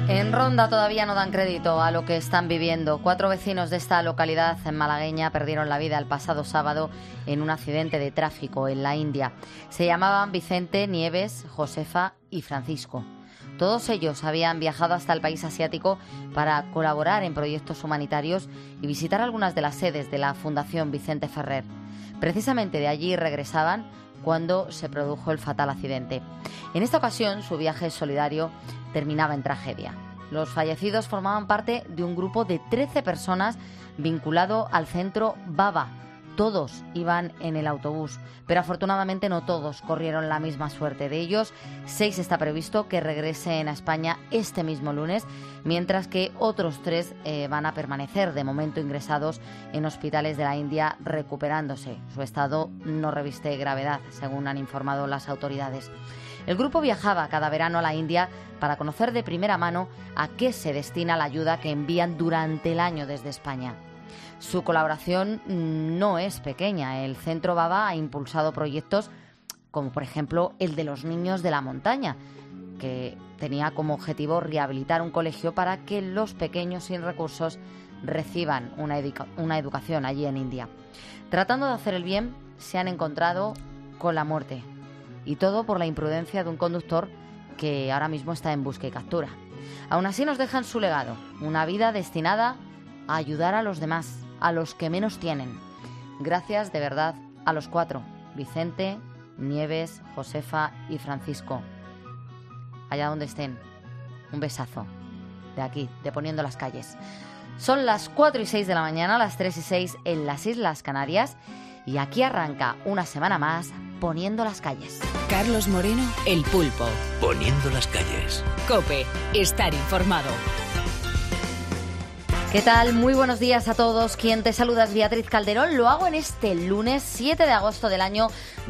En Ronda todavía no dan crédito a lo que están viviendo. 4 vecinos de esta localidad malagueña perdieron la vida el pasado sábado en un accidente de tráfico en la India. Se llamaban Vicente, Nieves, Josefa y Francisco. Todos ellos habían viajado hasta el país asiático para colaborar en proyectos humanitarios y visitar algunas de las sedes de la Fundación Vicente Ferrer. Precisamente de allí regresaban cuando se produjo el fatal accidente. En esta ocasión, su viaje solidario terminaba en tragedia. Los fallecidos formaban parte de un grupo de 13 personas vinculado al centro Baba. Todos iban en el autobús, pero afortunadamente no todos corrieron la misma suerte. De ellos, 6 está previsto que regresen a España este mismo lunes, mientras que otros 3 van a permanecer de momento ingresados en hospitales de la India recuperándose. Su estado no reviste gravedad, según han informado las autoridades. El grupo viajaba cada verano a la India para conocer de primera mano a qué se destina la ayuda que envían durante el año desde España. Su colaboración no es pequeña. El Centro Baba ha impulsado proyectos como, por ejemplo, el de los niños de la montaña, que tenía como objetivo rehabilitar un colegio para que los pequeños sin recursos reciban una educación allí en India. Tratando de hacer el bien, se han encontrado con la muerte. Y todo por la imprudencia de un conductor que ahora mismo está en busca y captura. Aún así nos dejan su legado, una vida destinada a ayudar a los demás, a los que menos tienen. Gracias de verdad a los 4, Vicente, Nieves, Josefa y Francisco. Allá donde estén, un besazo. De aquí, de Poniendo las Calles. Son las 4:06 de la mañana, las 3:06 en las Islas Canarias. Y aquí arranca una semana más Poniendo las Calles. Carlos Moreno, El Pulpo. Poniendo las Calles. COPE, estar informado. ¿Qué tal? Muy buenos días a todos. Quien te saluda es Beatriz Calderón. Lo hago en este lunes 7 de agosto del año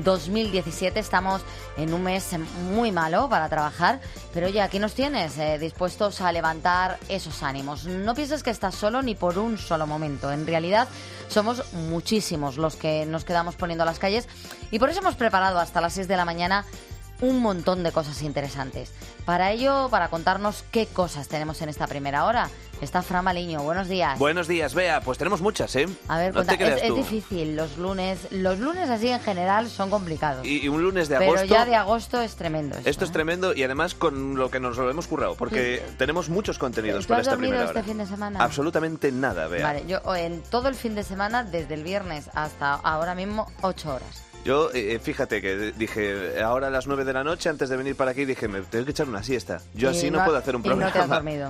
2017. Estamos en un mes muy malo para trabajar, pero oye, aquí nos tienes dispuestos a levantar esos ánimos. No pienses que estás solo ni por un solo momento. En realidad somos muchísimos los que nos quedamos poniendo las calles y por eso hemos preparado hasta las 6 de la mañana un montón de cosas interesantes. Para ello, para contarnos qué cosas tenemos en esta primera hora, está Fran Maliño. Buenos días. Buenos días, Bea. Pues tenemos muchas, ¿eh? A ver, no te creas es tú. difícil. Los lunes así en general son complicados. Y un lunes de agosto... Pero ya de agosto es tremendo esto es tremendo y además con lo que nos lo hemos currado, porque tenemos muchos contenidos para esta primera hora. ¿Tú has dormido este fin de semana? Absolutamente nada, Bea. Vale, yo en todo el fin de semana, desde el viernes hasta ahora mismo, 8 horas. Yo, fíjate que dije, ahora a las 9 de la noche, antes de venir para aquí, dije, me tengo que echar una siesta. Yo así no puedo hacer un programa. ¿Y no te has dormido?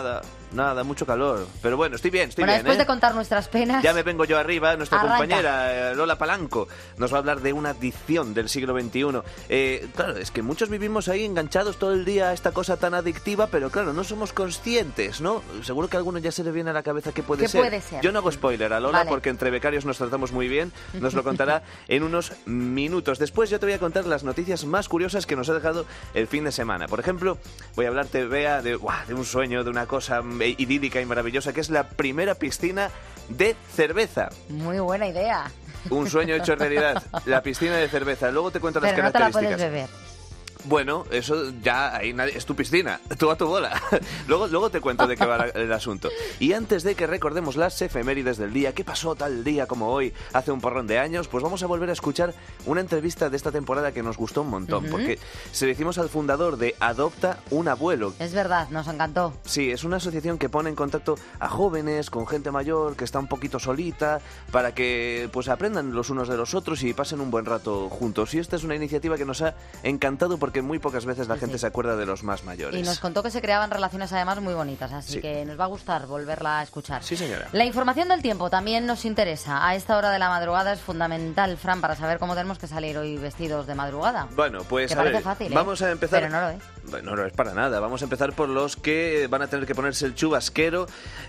Nada, mucho calor. Pero bueno, estoy bien, Después de contar nuestras penas... Ya me vengo yo arriba, nuestra Arranca. compañera Lola Palanco nos va a hablar de una adicción del siglo XXI. Claro, es que muchos vivimos ahí enganchados todo el día a esta cosa tan adictiva, pero claro, no somos conscientes, ¿no? Seguro que a alguno ya se le viene a la cabeza qué puede ser. Yo no hago spoiler a Lola, vale, porque entre becarios nos tratamos muy bien. Nos lo contará en unos minutos. Después yo te voy a contar las noticias más curiosas que nos ha dejado el fin de semana. Por ejemplo, voy a hablarte, Bea, de un sueño, de una cosa idílica y maravillosa, que es la primera piscina de cerveza. Muy buena idea. Un sueño hecho realidad, la piscina de cerveza. Luego te cuento las Pero características. No te la puedes beber. Bueno, eso ya ahí es tu piscina, tú a tu bola. Luego te cuento de qué va el asunto. Y antes de que recordemos las efemérides del día, ¿qué pasó tal día como hoy, hace un porrón de años? Pues vamos a volver a escuchar una entrevista de esta temporada que nos gustó un montón, porque se lo hicimos al fundador de Adopta un Abuelo. Es verdad, nos encantó. Sí, es una asociación que pone en contacto a jóvenes con gente mayor que está un poquito solita, para que pues aprendan los unos de los otros y pasen un buen rato juntos. Y esta es una iniciativa que nos ha encantado porque muy pocas veces la gente se acuerda de los más mayores. Y nos contó que se creaban relaciones además muy bonitas, así que nos va a gustar volverla a escuchar. Sí, señora. La información del tiempo también nos interesa. A esta hora de la madrugada es fundamental, Fran, para saber cómo tenemos que salir hoy vestidos de madrugada. Bueno, pues que parece fácil, vamos a empezar... Pero no lo es. Bueno, no es para nada. Vamos a empezar por los que van a tener que ponerse el chubasquero.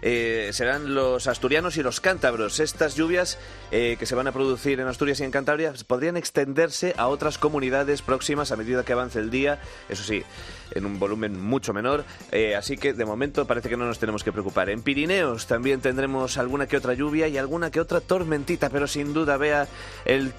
Serán los asturianos y los cántabros. Estas lluvias que se van a producir en Asturias y en Cantabria podrían extenderse a otras comunidades próximas a medida que avance el día. Eso sí, en un volumen mucho menor, así que de momento parece que no nos tenemos que preocupar. En Pirineos también tendremos alguna que otra lluvia y alguna que otra tormentita, pero sin duda, Bea, el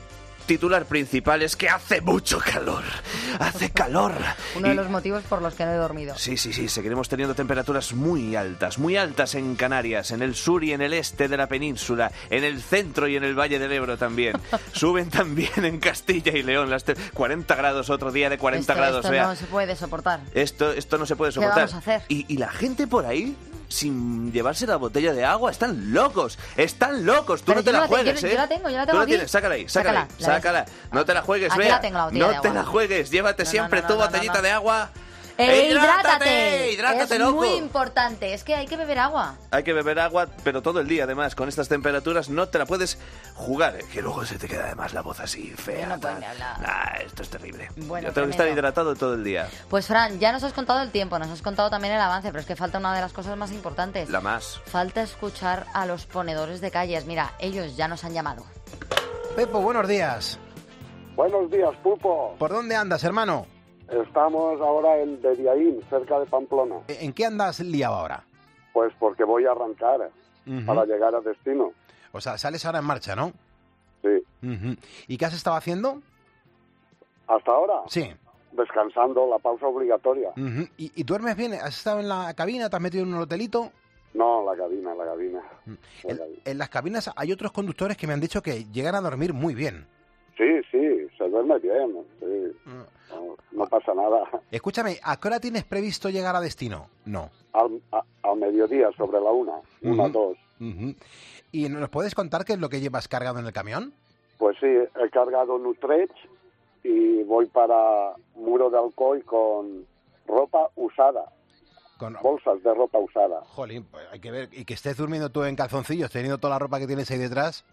titular principal es que hace mucho calor. Hace calor. Uno de los motivos por los que no he dormido. Sí, seguiremos teniendo temperaturas muy altas en Canarias, en el sur y en el este de la península, en el centro y en el Valle del Ebro también. Suben también en Castilla y León, 40 grados, otro día de 40 grados. Esto no se puede soportar. Esto no se puede soportar. ¿Qué vamos a hacer? Y la gente por ahí, sin llevarse la botella de agua, están locos. Tú Pero no te la juegues, yo la tengo Tú la aquí. tienes, sácala. No te la juegues, Aquí Bea. la tengo, la botella No de te agua. la juegues, llévate siempre tu botellita de agua. ¡Hidrátate! ¡Hidrátate, es loco! muy importante, es que hay que beber agua. Hay que beber agua, pero todo el día, además. Con estas temperaturas no te la puedes jugar, que luego se te queda además la voz así fea. Yo no puedo ni hablar. Esto es terrible. Bueno, Yo tengo que estar tremendo. hidratado todo el día. Pues Fran, ya nos has contado el tiempo, nos has contado también el avance, pero es que falta una de las cosas más importantes. La más. Falta escuchar a los ponedores de calles. Mira, ellos ya nos han llamado. Pepo, buenos días. Buenos días, Pulpo. ¿Por dónde andas, hermano? Estamos ahora en Bediaín, cerca de Pamplona. ¿En qué andas liado ahora? Pues porque voy a arrancar para llegar a destino. O sea, sales ahora en marcha, ¿no? Sí. ¿Y qué has estado haciendo? ¿Hasta ahora? Sí. Descansando, la pausa obligatoria. ¿Y duermes bien? ¿Has estado en la cabina? ¿Te has metido en un hotelito? No, la cabina. En las cabinas hay otros conductores que me han dicho que llegan a dormir muy bien. Sí, se duerme bien. Sí. No pasa nada. Escúchame, ¿a qué hora tienes previsto llegar a destino? No. Al mediodía, sobre la 1, 2. ¿Y nos puedes contar qué es lo que llevas cargado en el camión? Pues sí, he cargado Nutrecht y voy para Muro de Alcoy con ropa usada. Con bolsas de ropa usada. Jolín, pues hay que ver. Y que estés durmiendo tú en calzoncillos, teniendo toda la ropa que tienes ahí detrás.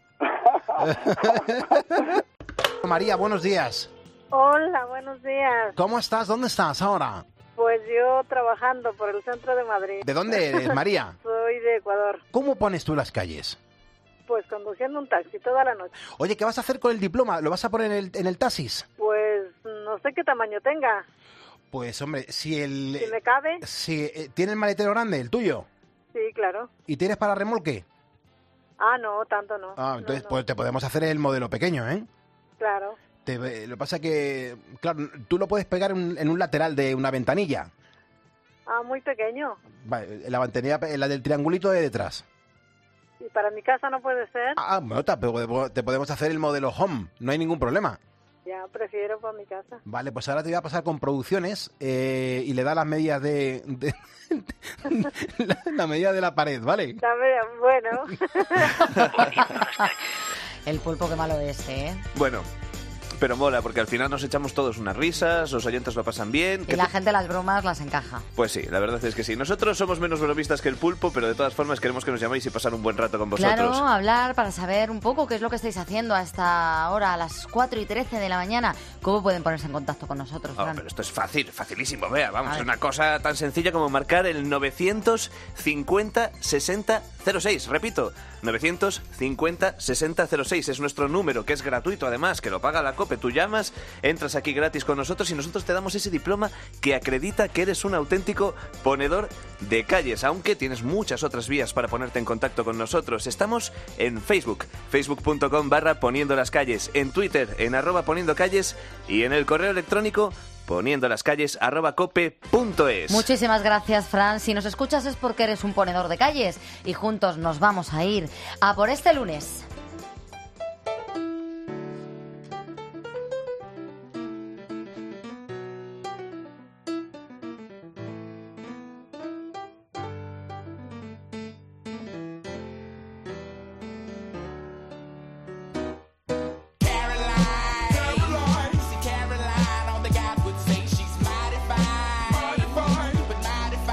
María, buenos días. Hola, buenos días. ¿Cómo estás? ¿Dónde estás ahora? Pues yo trabajando por el centro de Madrid. ¿De dónde eres, María? Soy de Ecuador. ¿Cómo pones tú las calles? Pues conduciendo un taxi toda la noche. Oye, ¿qué vas a hacer con el diploma? ¿Lo vas a poner en el taxis? Pues no sé qué tamaño tenga. Pues hombre, si me cabe. Si ¿tiene el maletero grande, el tuyo? Sí, claro. ¿Y tienes para remolque? Ah, no, tanto no. Ah, entonces no. pues te podemos hacer el modelo pequeño, ¿eh? Claro. Lo que pasa es que, claro, tú lo puedes pegar en un lateral de una ventanilla. Ah, muy pequeño. Vale, la ventanilla, la del triangulito de detrás. ¿Y para mi casa no puede ser? Ah, bueno, te podemos hacer el modelo Home, no hay ningún problema. Ya, prefiero para mi casa. Vale, pues ahora te voy a pasar con producciones y le da las medidas de la medida de la pared, ¿vale? Bueno. El pulpo que malo es, ¿eh? Bueno, pero mola, porque al final nos echamos todos unas risas, los oyentes lo pasan bien. Y la gente las bromas las encaja. Pues sí, la verdad es que sí. Nosotros somos menos bromistas que el pulpo, pero de todas formas queremos que nos llaméis y pasar un buen rato con vosotros. Claro, hablar para saber un poco qué es lo que estáis haciendo a esta hora, a las 4:13 de la mañana. ¿Cómo pueden ponerse en contacto con nosotros, Fran? Pero esto es facilísimo, vea, vamos, es una cosa tan sencilla como marcar el 950 60 06, repito, 950 60 06, es nuestro número, que es gratuito además, que lo paga la COPE. Tú llamas, entras aquí gratis con nosotros y nosotros te damos ese diploma que acredita que eres un auténtico ponedor de calles, aunque tienes muchas otras vías para ponerte en contacto con nosotros. Estamos en Facebook, facebook.com/poniendo las calles, en Twitter, en @poniendocalles y en el correo electrónico poniendolascalles@cope.es. Muchísimas gracias, Fran. Si nos escuchas es porque eres un ponedor de calles y juntos nos vamos a ir a por este lunes.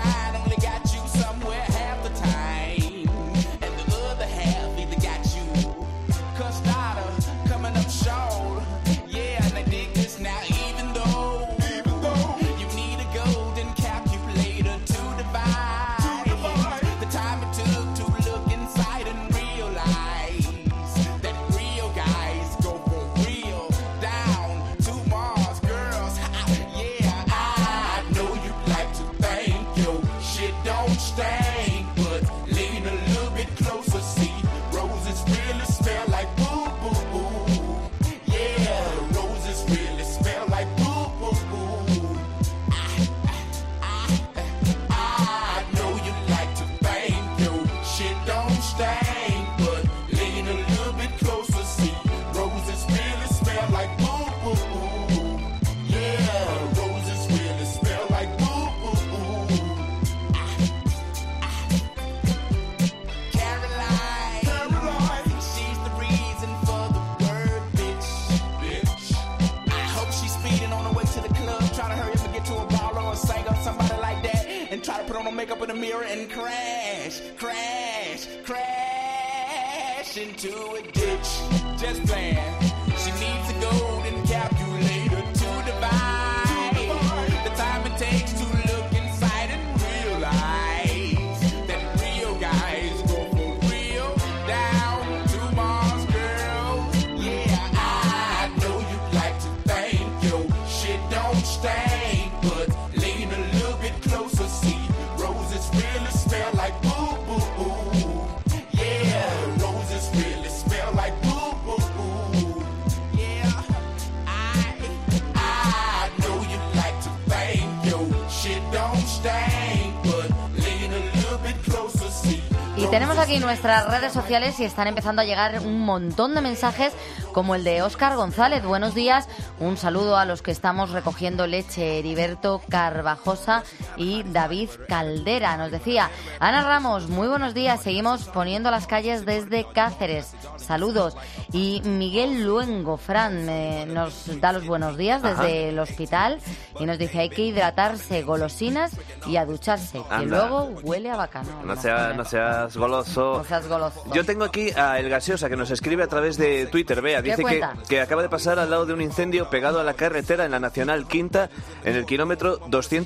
Somewhere half the time, and the other half either got you wake up in the mirror and crash into a ditch. Just playing. She needs a golden calculator to divide the time it takes to look inside and realize that real guys go for real down to Mars, girl. Yeah, I know you'd like to think your shit don't stink, but lean a little bit closer, see roses really smell like boo boo boo. Yeah, roses really smell like boo boo boo. Yeah, I know you like to think your shit don't stink, but lean a little bit closer, see. Y tenemos aquí nuestras redes sociales y están empezando a llegar un montón de mensajes como el de Óscar González. Buenos días, un saludo a los que estamos recogiendo leche, Heriberto Carvajosa y David Caldera. Nos decía Ana Ramos, muy buenos días, seguimos poniendo las calles desde Cáceres. Saludos. Y Miguel Luengo, Fran, nos da los buenos días desde el hospital y nos dice hay que hidratarse, golosinas y a ducharse, que luego huele a bacano. No seas goloso. No seas goloso. Yo tengo aquí a El Gaseosa que nos escribe a través de Twitter. Vea, dice que acaba de pasar al lado de un incendio pegado a la carretera en la Nacional Quinta en el kilómetro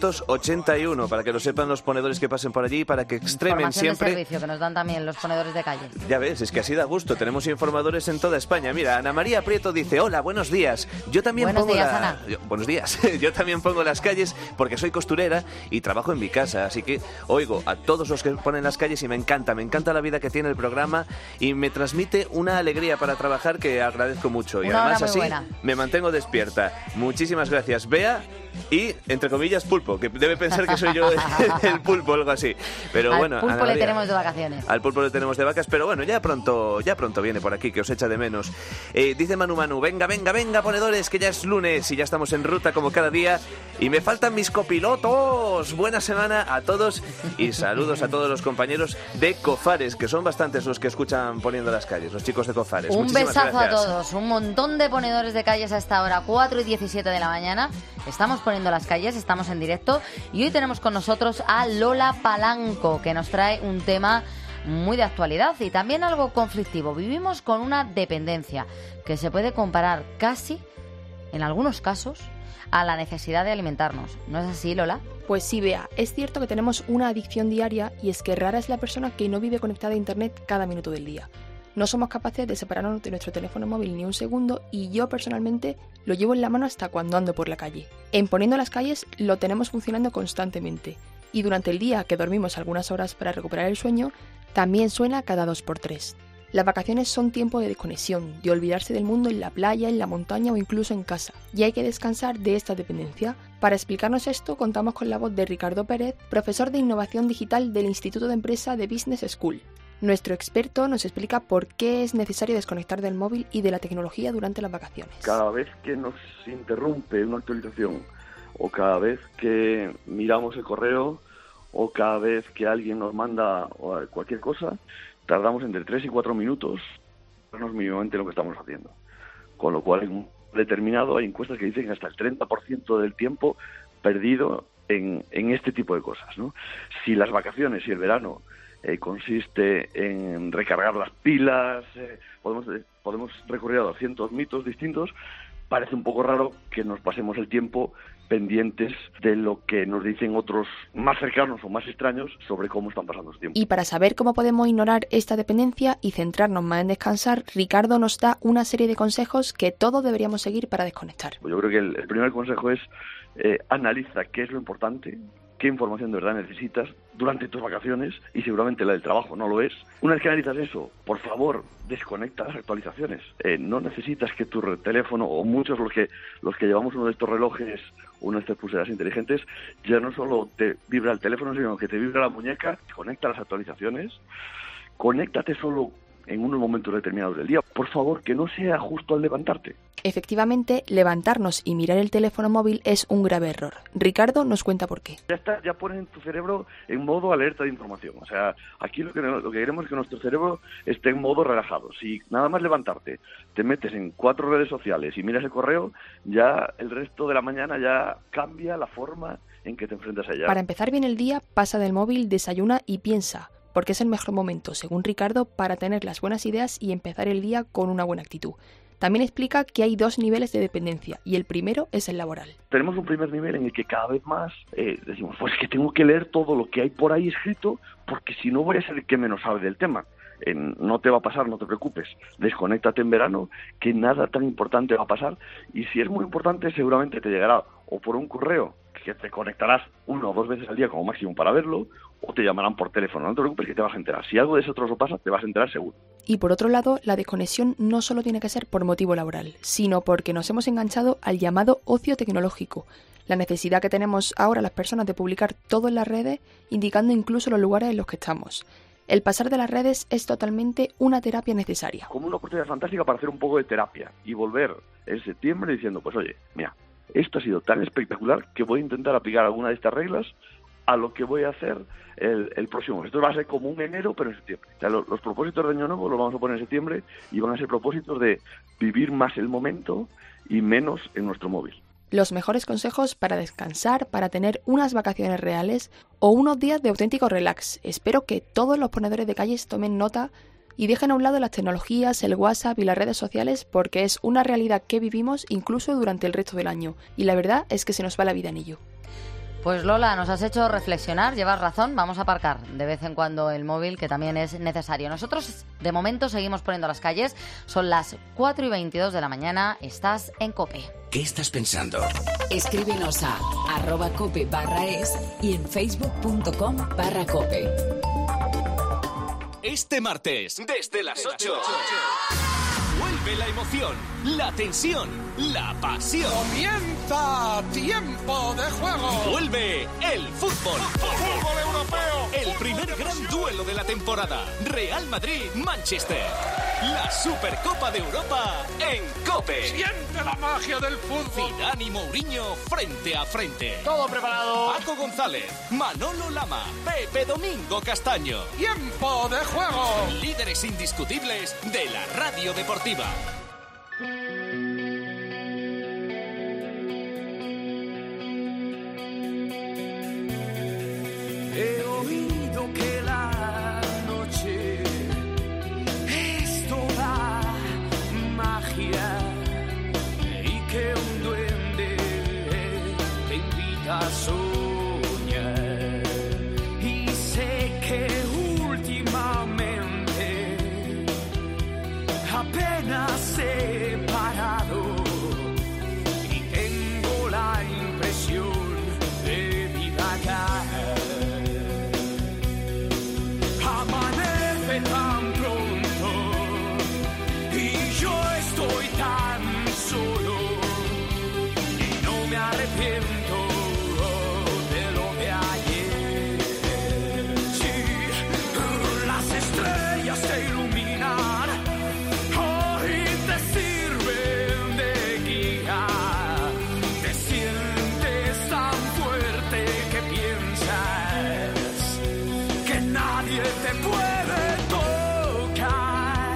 281. Para que lo sepan los ponedores que pasen por allí, para que extremen siempre. De servicio que nos dan también los ponedores de calle. Ya ves, es que así da gusto. Tenemos informadores en toda España. Mira, Ana María Prieto dice: hola, buenos días. Yo también buenos pongo días, Ana. Buenos días. Yo también pongo las calles porque soy costurera y trabajo en mi casa. Así que oigo a todos los que ponen las calles y me encanta la vida que tiene el programa y me transmite una alegría para trabajar que agradezco mucho. Y además así me mantengo despierta. Muchísimas gracias, Bea. Y, entre comillas, Pulpo, que debe pensar que soy yo el Pulpo o algo así. Pero bueno, al Pulpo le tenemos de vacaciones. Al Pulpo le tenemos de vacas, pero bueno, ya pronto viene por aquí, que os echa de menos. Dice Manu, venga, ponedores, que ya es lunes y ya estamos en ruta como cada día. Y me faltan mis copilotos. Buena semana a todos y saludos a todos los compañeros de Cofares, que son bastantes los que escuchan Poniendo las Calles, los chicos de Cofares. Un Muchísimas besazo gracias. a todos, un montón de ponedores de calles a esta hora, 4:17 de la mañana. Estamos poniendo las calles, estamos en directo y hoy tenemos con nosotros a Lola Palanco, que nos trae un tema muy de actualidad y también algo conflictivo. Vivimos con una dependencia que se puede comparar casi, en algunos casos, a la necesidad de alimentarnos. ¿No es así, Lola? Pues sí, Bea, es cierto que tenemos una adicción diaria y es que rara es la persona que no vive conectada a Internet cada minuto del día. No somos capaces de separarnos de nuestro teléfono móvil ni un segundo y yo personalmente lo llevo en la mano hasta cuando ando por la calle. En Poniendo las Calles lo tenemos funcionando constantemente y durante el día que dormimos algunas horas para recuperar el sueño, también suena cada 2x3. Las vacaciones son tiempo de desconexión, de olvidarse del mundo en la playa, en la montaña o incluso en casa. Y hay que descansar de esta dependencia. Para explicarnos esto, contamos con la voz de Ricardo Pérez, profesor de Innovación Digital del Instituto de Empresa de Business School. Nuestro experto nos explica por qué es necesario desconectar del móvil y de la tecnología durante las vacaciones. Cada vez que nos interrumpe una actualización, o cada vez que miramos el correo, o cada vez que alguien nos manda cualquier cosa, tardamos entre 3 y 4 minutos en vernos mínimamente lo que estamos haciendo. Con lo cual, en un determinado hay encuestas que dicen que hasta el 30% del tiempo perdido en este tipo de cosas, ¿no? Si las vacaciones y el verano consiste en recargar las pilas, podemos recurrir a 200 mitos distintos, parece un poco raro que nos pasemos el tiempo pendientes de lo que nos dicen otros más cercanos o más extraños sobre cómo están pasando su tiempo. Y para saber cómo podemos ignorar esta dependencia y centrarnos más en descansar, Ricardo nos da una serie de consejos que todos deberíamos seguir para desconectar. Yo creo que el primer consejo es analiza qué es lo importante, qué información de verdad necesitas durante tus vacaciones y seguramente la del trabajo no lo es. Una vez que analizas eso, por favor, desconecta las actualizaciones. No necesitas que tu teléfono, o muchos los que llevamos uno de estos relojes, una de estas pulseras inteligentes, ya no solo te vibra el teléfono, sino que te vibra la muñeca. Conecta las actualizaciones, conéctate solo en unos momentos determinados del día. Por favor, que no sea justo al levantarte. Efectivamente, levantarnos y mirar el teléfono móvil es un grave error. Ricardo nos cuenta por qué. Ya pones tu cerebro en modo alerta de información. O sea, aquí lo que queremos es que nuestro cerebro esté en modo relajado. Si nada más levantarte, te metes en 4 redes sociales y miras el correo, ya el resto de la mañana ya cambia la forma en que te enfrentas a ella. Para empezar bien el día, pasa del móvil, desayuna y piensa, porque es el mejor momento, según Ricardo, para tener las buenas ideas y empezar el día con una buena actitud. También explica que hay 2 niveles de dependencia y el primero es el laboral. Tenemos un primer nivel en el que cada vez más decimos, pues es que tengo que leer todo lo que hay por ahí escrito porque si no voy a ser el que menos sabe del tema. No te va a pasar, no te preocupes, desconéctate en verano, que nada tan importante va a pasar, y si es muy importante seguramente te llegará o por un correo, que te conectarás 1 o 2 veces al día como máximo para verlo, o te llamarán por teléfono. No te preocupes que te vas a enterar. Si algo de ese trozo pasa, te vas a enterar seguro. Y por otro lado, la desconexión no solo tiene que ser por motivo laboral, sino porque nos hemos enganchado al llamado ocio tecnológico, la necesidad que tenemos ahora las personas de publicar todo en las redes, indicando incluso los lugares en los que estamos. El pasar de las redes es totalmente una terapia necesaria. Como una oportunidad fantástica para hacer un poco de terapia y volver en septiembre diciendo, pues oye, mira, esto ha sido tan espectacular que voy a intentar aplicar alguna de estas reglas a lo que voy a hacer el próximo. Esto va a ser como un enero, pero en septiembre. O sea, los propósitos de Año Nuevo los vamos a poner en septiembre y van a ser propósitos de vivir más el momento y menos en nuestro móvil. Los mejores consejos para descansar, para tener unas vacaciones reales o unos días de auténtico relax. Espero que todos los ponedores de calles tomen nota y dejen a un lado las tecnologías, el WhatsApp y las redes sociales porque es una realidad que vivimos incluso durante el resto del año. Y la verdad es que se nos va la vida en ello. Pues Lola, nos has hecho reflexionar, llevas razón, vamos a aparcar de vez en cuando el móvil, que también es necesario. Nosotros, de momento, seguimos poniendo las calles, son las 4:22 de la mañana, estás en COPE. ¿Qué estás pensando? Escríbenos a @cope/es y en facebook.com/cope. Este martes, desde las 8, vuelve la emoción, la tensión, la pasión. ¡Comienza Tiempo de Juego! Vuelve el fútbol. ¡Fútbol europeo! El primer gran duelo de la temporada. Real Madrid-Manchester. La Supercopa de Europa en COPE. ¡Siente la magia del fútbol! Zidane y Mourinho frente a frente. ¡Todo preparado! Paco González, Manolo Lama, Pepe Domingo Castaño. ¡Tiempo de Juego! Líderes indiscutibles de la radio deportiva. He oído que la noche es toda magia y que un duende te invita a soñar. Y sé que últimamente apenas he parado y tengo la impresión de divagar. Amanece tan pronto y yo estoy tan solo y no me arrepiento de lo de ayer. Sí, las estrellas te iluminan y te sirven de guía. Te sientes tan fuerte que piensas que nadie te puede tocar.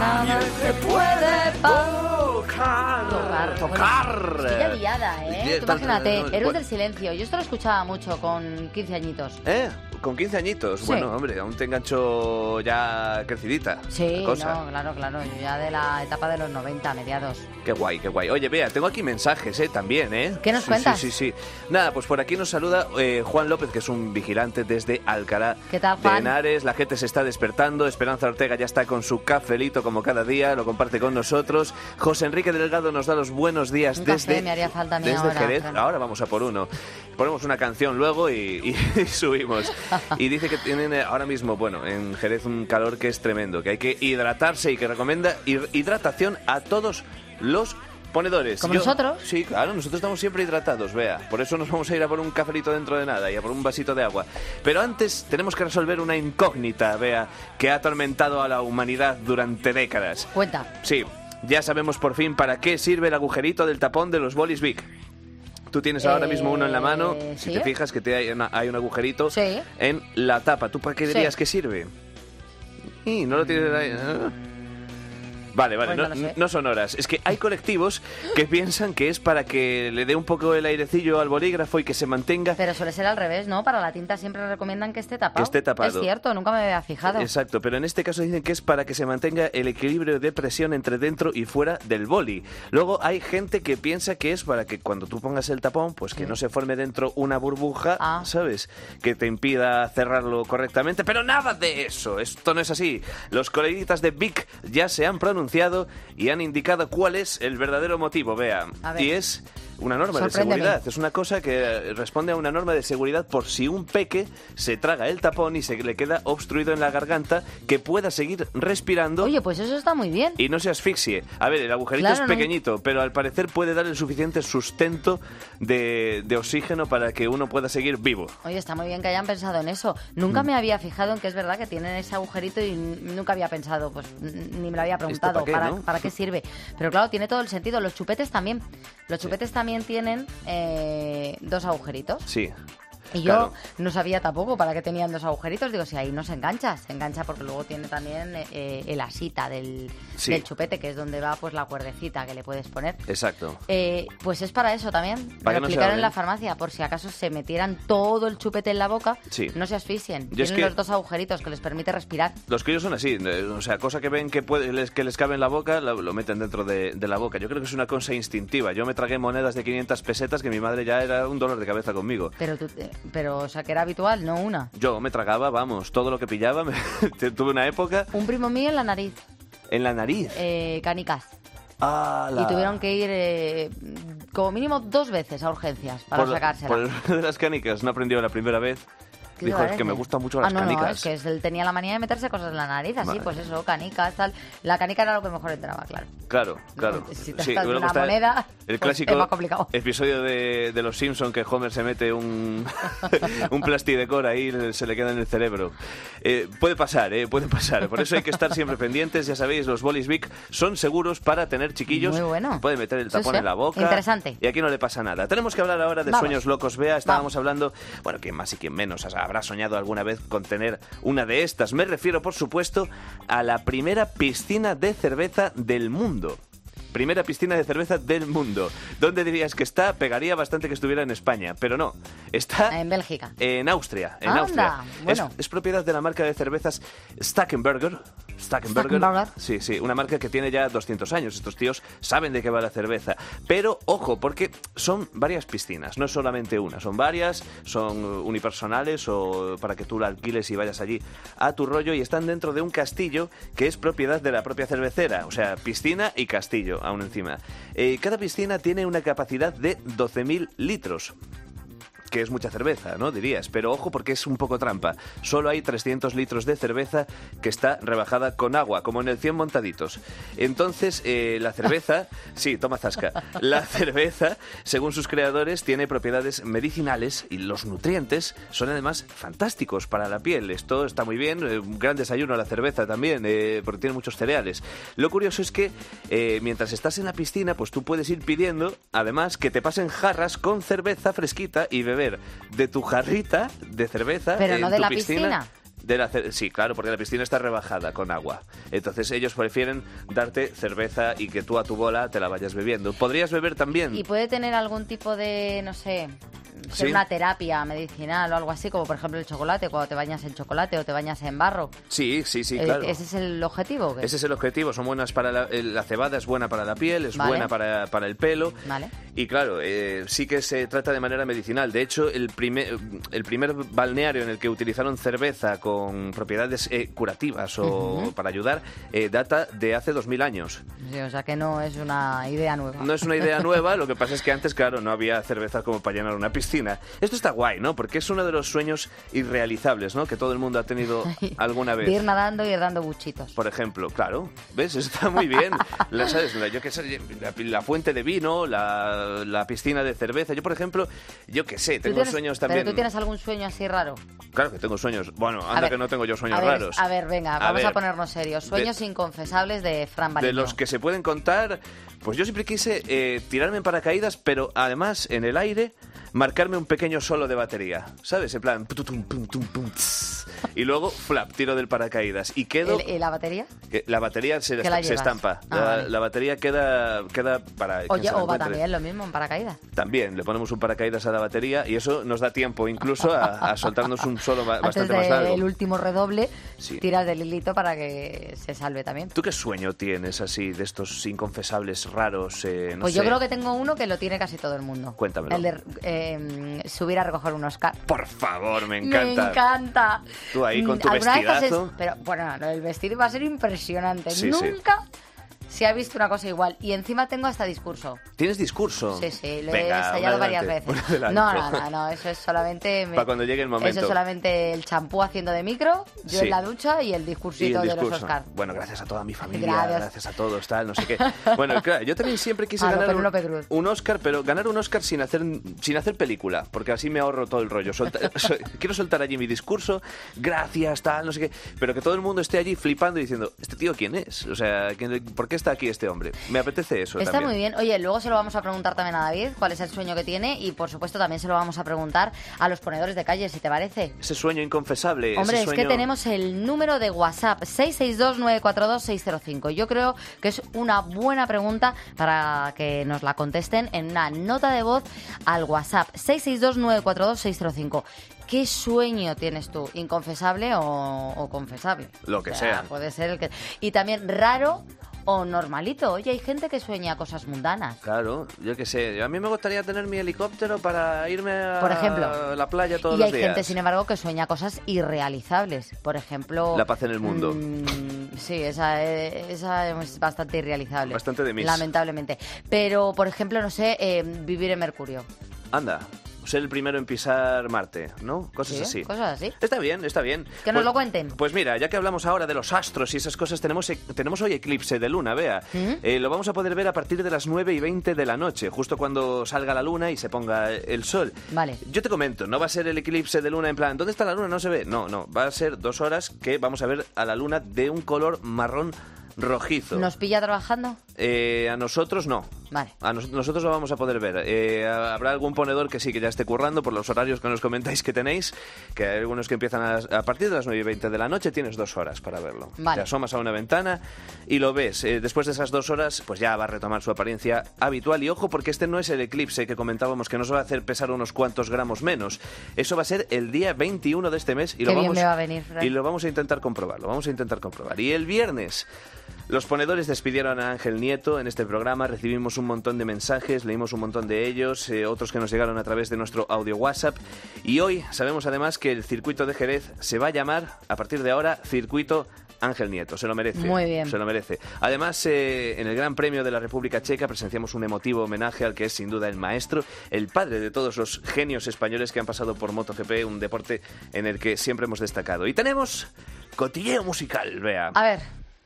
nada se puede tocar. Estoy ya liada, ¿eh? Tú imagínate, Bueno, Héroes del Silencio. Yo esto lo escuchaba mucho con 15 añitos. Con 15 añitos. Sí. Bueno, hombre, aún te engancho ya crecidita. Sí, la cosa. no, claro. Yo ya de la etapa de los 90, mediados. Qué guay, qué guay. Oye, Bea, tengo aquí mensajes, también, ¿Qué nos cuentas? Sí. Nada, pues por aquí nos saluda Juan López, que es un vigilante desde Alcalá ¿Qué tal, de Juan? Henares. La gente se está despertando. Esperanza Ortega ya está con su cafelito como cada día, lo comparte con nosotros. José Enrique Delgado nos da los buenos días Un desde, café me haría falta a mí desde ahora, Jerez. claro. Ahora vamos a por uno. Ponemos una canción luego y subimos. Y dice que tienen ahora mismo, bueno, en Jerez un calor que es tremendo, que hay que hidratarse y que recomienda hidratación a todos los ponedores. ¿Como nosotros? Sí, claro, nosotros estamos siempre hidratados, Bea. Por eso nos vamos a ir a por un cafelito dentro de nada y a por un vasito de agua. Pero antes tenemos que resolver una incógnita, Bea, que ha atormentado a la humanidad durante décadas. Cuenta. Sí, ya sabemos por fin para qué sirve el agujerito del tapón de los bolis Bic. Tú tienes ahora mismo uno en la mano, si ¿sí? te fijas que hay un agujerito Sí. en la tapa. ¿Tú para qué dirías Sí. que sirve? Y no lo tienes ahí. Vale, Pues no lo sé. no son horas. Es que hay colectivos que piensan que es para que le dé un poco el airecillo al bolígrafo y que se mantenga. Pero suele ser al revés, ¿no? Para la tinta siempre recomiendan que esté tapado. Que esté tapado. Es cierto, nunca me había fijado. Exacto, pero en este caso dicen que es para que se mantenga el equilibrio de presión entre dentro y fuera del boli. Luego hay gente que piensa que es para que cuando tú pongas el tapón, pues que no se forme dentro una burbuja, ¿sabes? Que te impida cerrarlo correctamente. Pero nada de eso, esto no es así. Los coleguitas de Bic ya se han pronunciado y han indicado cuál es el verdadero motivo, Bea. A ver. Y es una norma de Sorpréndeme. seguridad. Es una cosa que responde a una norma de seguridad por si un peque se traga el tapón y se le queda obstruido en la garganta, que pueda seguir respirando. Oye, pues eso está muy bien. Y no se asfixie. A ver, el agujerito Claro, es pequeñito, pero al parecer puede dar el suficiente sustento de oxígeno para que uno pueda seguir vivo. Oye, está muy bien que hayan pensado en eso. Nunca me había fijado en que es verdad que tienen ese agujerito y nunca había pensado, pues ni me lo había preguntado ¿Esto para qué, no? para qué sirve. Pero claro, tiene todo el sentido. Los chupetes también. Los chupetes también tienen 2 agujeritos. Sí. Y yo Claro. no sabía tampoco para qué tenían 2 agujeritos. Digo, si ahí no se engancha porque luego tiene también el asita del chupete, que es donde va pues la cuerdecita que le puedes poner. Exacto. Pues es para eso también. Me Para lo que no se explicaron en ahoguen. la farmacia, por si acaso se metieran todo el chupete en la boca, Sí. no se asfixien. Yo es Tienen que- los 2 agujeritos que les permite respirar. Los críos son así, o sea, cosa que ven que que les cabe en la boca, lo meten dentro de la boca. Yo creo que es una cosa instintiva. Yo me tragué monedas de 500 pesetas que mi madre ya era un dolor de cabeza conmigo. Pero, o sea, que era habitual, no una. Yo me tragaba, vamos, todo lo que pillaba. Tuve una época Un primo mío en la nariz, en la nariz. canicas. ¡Hala! Y tuvieron que ir como mínimo 2 veces a urgencias para Por sacársela. de las canicas, no aprendió la primera vez. ¿Qué Dijo, te es que parece? me gustan mucho las no, canicas. es que él tenía la manía de meterse cosas en la nariz, así, Madre. pues eso, canicas, tal. La canica era lo que mejor entraba, claro. Claro. Si te Sí, das luego una está moneda, el pues clásico es más complicado. episodio de Los Simpson que Homer se mete un un plastidecor ahí y se le queda en el cerebro. Puede pasar, puede pasar. Por eso hay que estar siempre pendientes. Ya sabéis, los bolis Bic son seguros para tener chiquillos. Muy bueno. Puede meter el Sí, tapón sí. en la boca. Interesante. Y aquí no le pasa nada. Tenemos que hablar ahora de Vamos. sueños locos. Bea, estábamos hablando, bueno, quien más y quien menos habrá soñado alguna vez con tener una de estas. Me refiero, por supuesto, a la primera piscina de cerveza del mundo. Primera piscina de cerveza del mundo. ¿Dónde dirías que está? Pegaría bastante que estuviera en España, pero no. Está En Bélgica. en Austria. En Anda, Austria. bueno. Es propiedad de la marca de cervezas Stackenberger. Stackenberger. Sí, una marca que tiene ya 200 años. Estos tíos saben de qué va la cerveza. Pero, ojo, porque son varias piscinas, no es solamente una. Son varias, son unipersonales o para que tú la alquiles y vayas allí a tu rollo, y están dentro de un castillo que es propiedad de la propia cervecera. O sea, piscina y castillo, aún encima. Cada piscina tiene una capacidad de 12.000 litros. Que es mucha cerveza, ¿no? Dirías. Pero ojo, porque es un poco trampa. Solo hay 300 litros de cerveza que está rebajada con agua, como en el 100 montaditos. Entonces, la cerveza... Sí, toma zasca. La cerveza, según sus creadores, tiene propiedades medicinales y los nutrientes son además fantásticos para la piel. Esto está muy bien. Un gran desayuno a la cerveza también, porque tiene muchos cereales. Lo curioso es que mientras estás en la piscina, pues tú puedes ir pidiendo, además, que te pasen jarras con cerveza fresquita y beber de tu jarrita de cerveza Pero en no de tu la piscina. Sí, claro, porque la piscina está rebajada con agua. Entonces ellos prefieren darte cerveza y que tú a tu bola te la vayas bebiendo. Podrías beber también. ¿Y puede tener algún tipo de, no sé, ser una terapia medicinal o algo así, como por ejemplo el chocolate, cuando te bañas en chocolate o te bañas en barro? Sí, claro. ¿Ese es el objetivo o qué? Ese es el objetivo. Son buenas para la cebada, es buena para la piel, es buena para el pelo. Vale. Y claro, sí que se trata de manera medicinal. De hecho, el primer balneario en el que utilizaron cerveza con propiedades curativas o para ayudar data de hace 2000 años. Sí, o sea que no es una idea nueva. No es una idea nueva, lo que pasa es que antes, claro, no había cerveza como para llenar una piscina. Esto está guay, ¿no? Porque es uno de los sueños irrealizables, ¿no? Que todo el mundo ha tenido alguna vez. De ir nadando y ir dando buchitos. Por ejemplo, claro, ¿ves? Está muy bien. ¿Sabes? Yo qué sé, la fuente de vino, la piscina de cerveza. Yo, por ejemplo, yo qué sé, tengo sueños también. ¿Pero tú tienes algún sueño así raro? Claro que tengo sueños. Bueno, anda que no tengo yo sueños raros. A ver, venga, vamos a ponernos serios. Sueños inconfesables de Fran Baliño. De los que se pueden contar, pues yo siempre quise tirarme en paracaídas, pero además en el aire marcarme un pequeño solo de batería, ¿sabes? En plan... Y luego, flap, tiro del paracaídas. Y quedo... ¿Y la batería? La batería se estampa. Vale. La batería queda para... Oye, o va también lo mismo en paracaídas. También, le ponemos un paracaídas a la batería y eso nos da tiempo incluso a soltarnos un solo bastante más largo. Antes del último redoble, tiras del hilito para que se salve también. ¿Tú qué sueño tienes así de estos inconfesables raros? Pues yo creo que tengo uno que lo tiene casi todo el mundo. Cuéntamelo. El de subir a recoger un Oscar. Por favor, me encanta. Me encanta. Tú ahí con tu vestidazo. Pero bueno, el vestido va a ser impresionante. Sí, Nunca se ha visto una cosa igual. Y encima tengo hasta discurso. ¿Tienes discurso? Sí, lo he ensayado varias veces. No, eso es solamente... Para cuando llegue el momento. Eso es solamente el champú haciendo de micro, yo en la ducha y el discursito de los Oscar. Bueno, gracias a toda mi familia, gracias a todos, tal, no sé qué. Bueno, claro, yo también siempre quise ganar un Oscar, pero ganar un Oscar sin hacer película, porque así me ahorro todo el rollo. Quiero soltar allí mi discurso, gracias, tal, no sé qué, pero que todo el mundo esté allí flipando y diciendo, ¿este tío quién es? O sea, ¿por qué está aquí este hombre? Me apetece eso. Está también. Muy bien. Oye, luego se lo vamos a preguntar también a David, cuál es el sueño que tiene, y por supuesto también se lo vamos a preguntar a los ponedores de calle, si te parece. Ese sueño inconfesable. Hombre, ese sueño... es que tenemos el número de WhatsApp 662-942-605. Yo creo que es una buena pregunta para que nos la contesten en una nota de voz al WhatsApp 662-942-605. ¿Qué sueño tienes tú? ¿Inconfesable o confesable? Lo que sea. Puede ser el que... Y también raro o normalito. Oye, hay gente que sueña cosas mundanas. Claro, yo qué sé. A mí me gustaría tener mi helicóptero para irme a por ejemplo, la playa todos los días. Y hay gente, sin embargo, que sueña cosas irrealizables. Por ejemplo... La paz en el mundo. Sí, esa es bastante irrealizable. Bastante de mis. Lamentablemente. Pero, por ejemplo, no sé, vivir en Mercurio. Anda. Ser el primero en pisar Marte, ¿no? Cosas así. Cosas así. Está bien, está bien. Que nos lo cuenten. Pues mira, ya que hablamos ahora de los astros y esas cosas, tenemos hoy eclipse de luna, Bea. Lo vamos a poder ver a partir de las 9:20 de la noche, justo cuando salga la luna y se ponga el sol. Vale. Yo te comento, no va a ser el eclipse de luna en plan, ¿dónde está la luna? No se ve. No, va a ser 2 horas que vamos a ver a la luna de un color marrón rojizo. ¿Nos pilla trabajando? A nosotros no. Vale. Nosotros lo vamos a poder ver. Habrá algún ponedor que sí, que ya esté currando por los horarios que nos comentáis que tenéis, que hay algunos que empiezan a partir de las 9:20 de la noche, tienes 2 horas para verlo. Vale. Te asomas a una ventana y lo ves. Después de esas 2 horas, pues ya va a retomar su apariencia habitual. Y ojo, porque este no es el eclipse que comentábamos, que nos va a hacer pesar unos cuantos gramos menos. Eso va a ser el día 21 de este mes y Qué bien me va a venir, Fran. Y lo vamos a intentar comprobar. Y el viernes... Los ponedores despidieron a Ángel Nieto en este programa, recibimos un montón de mensajes, leímos un montón de ellos, otros que nos llegaron a través de nuestro audio WhatsApp, y hoy sabemos además que el circuito de Jerez se va a llamar, a partir de ahora, Circuito Ángel Nieto. Se lo merece. Muy bien. Se lo merece. Además, en el Gran Premio de la República Checa presenciamos un emotivo homenaje al que es sin duda el maestro, el padre de todos los genios españoles que han pasado por MotoGP, un deporte en el que siempre hemos destacado. Y tenemos cotilleo musical, Bea. A ver.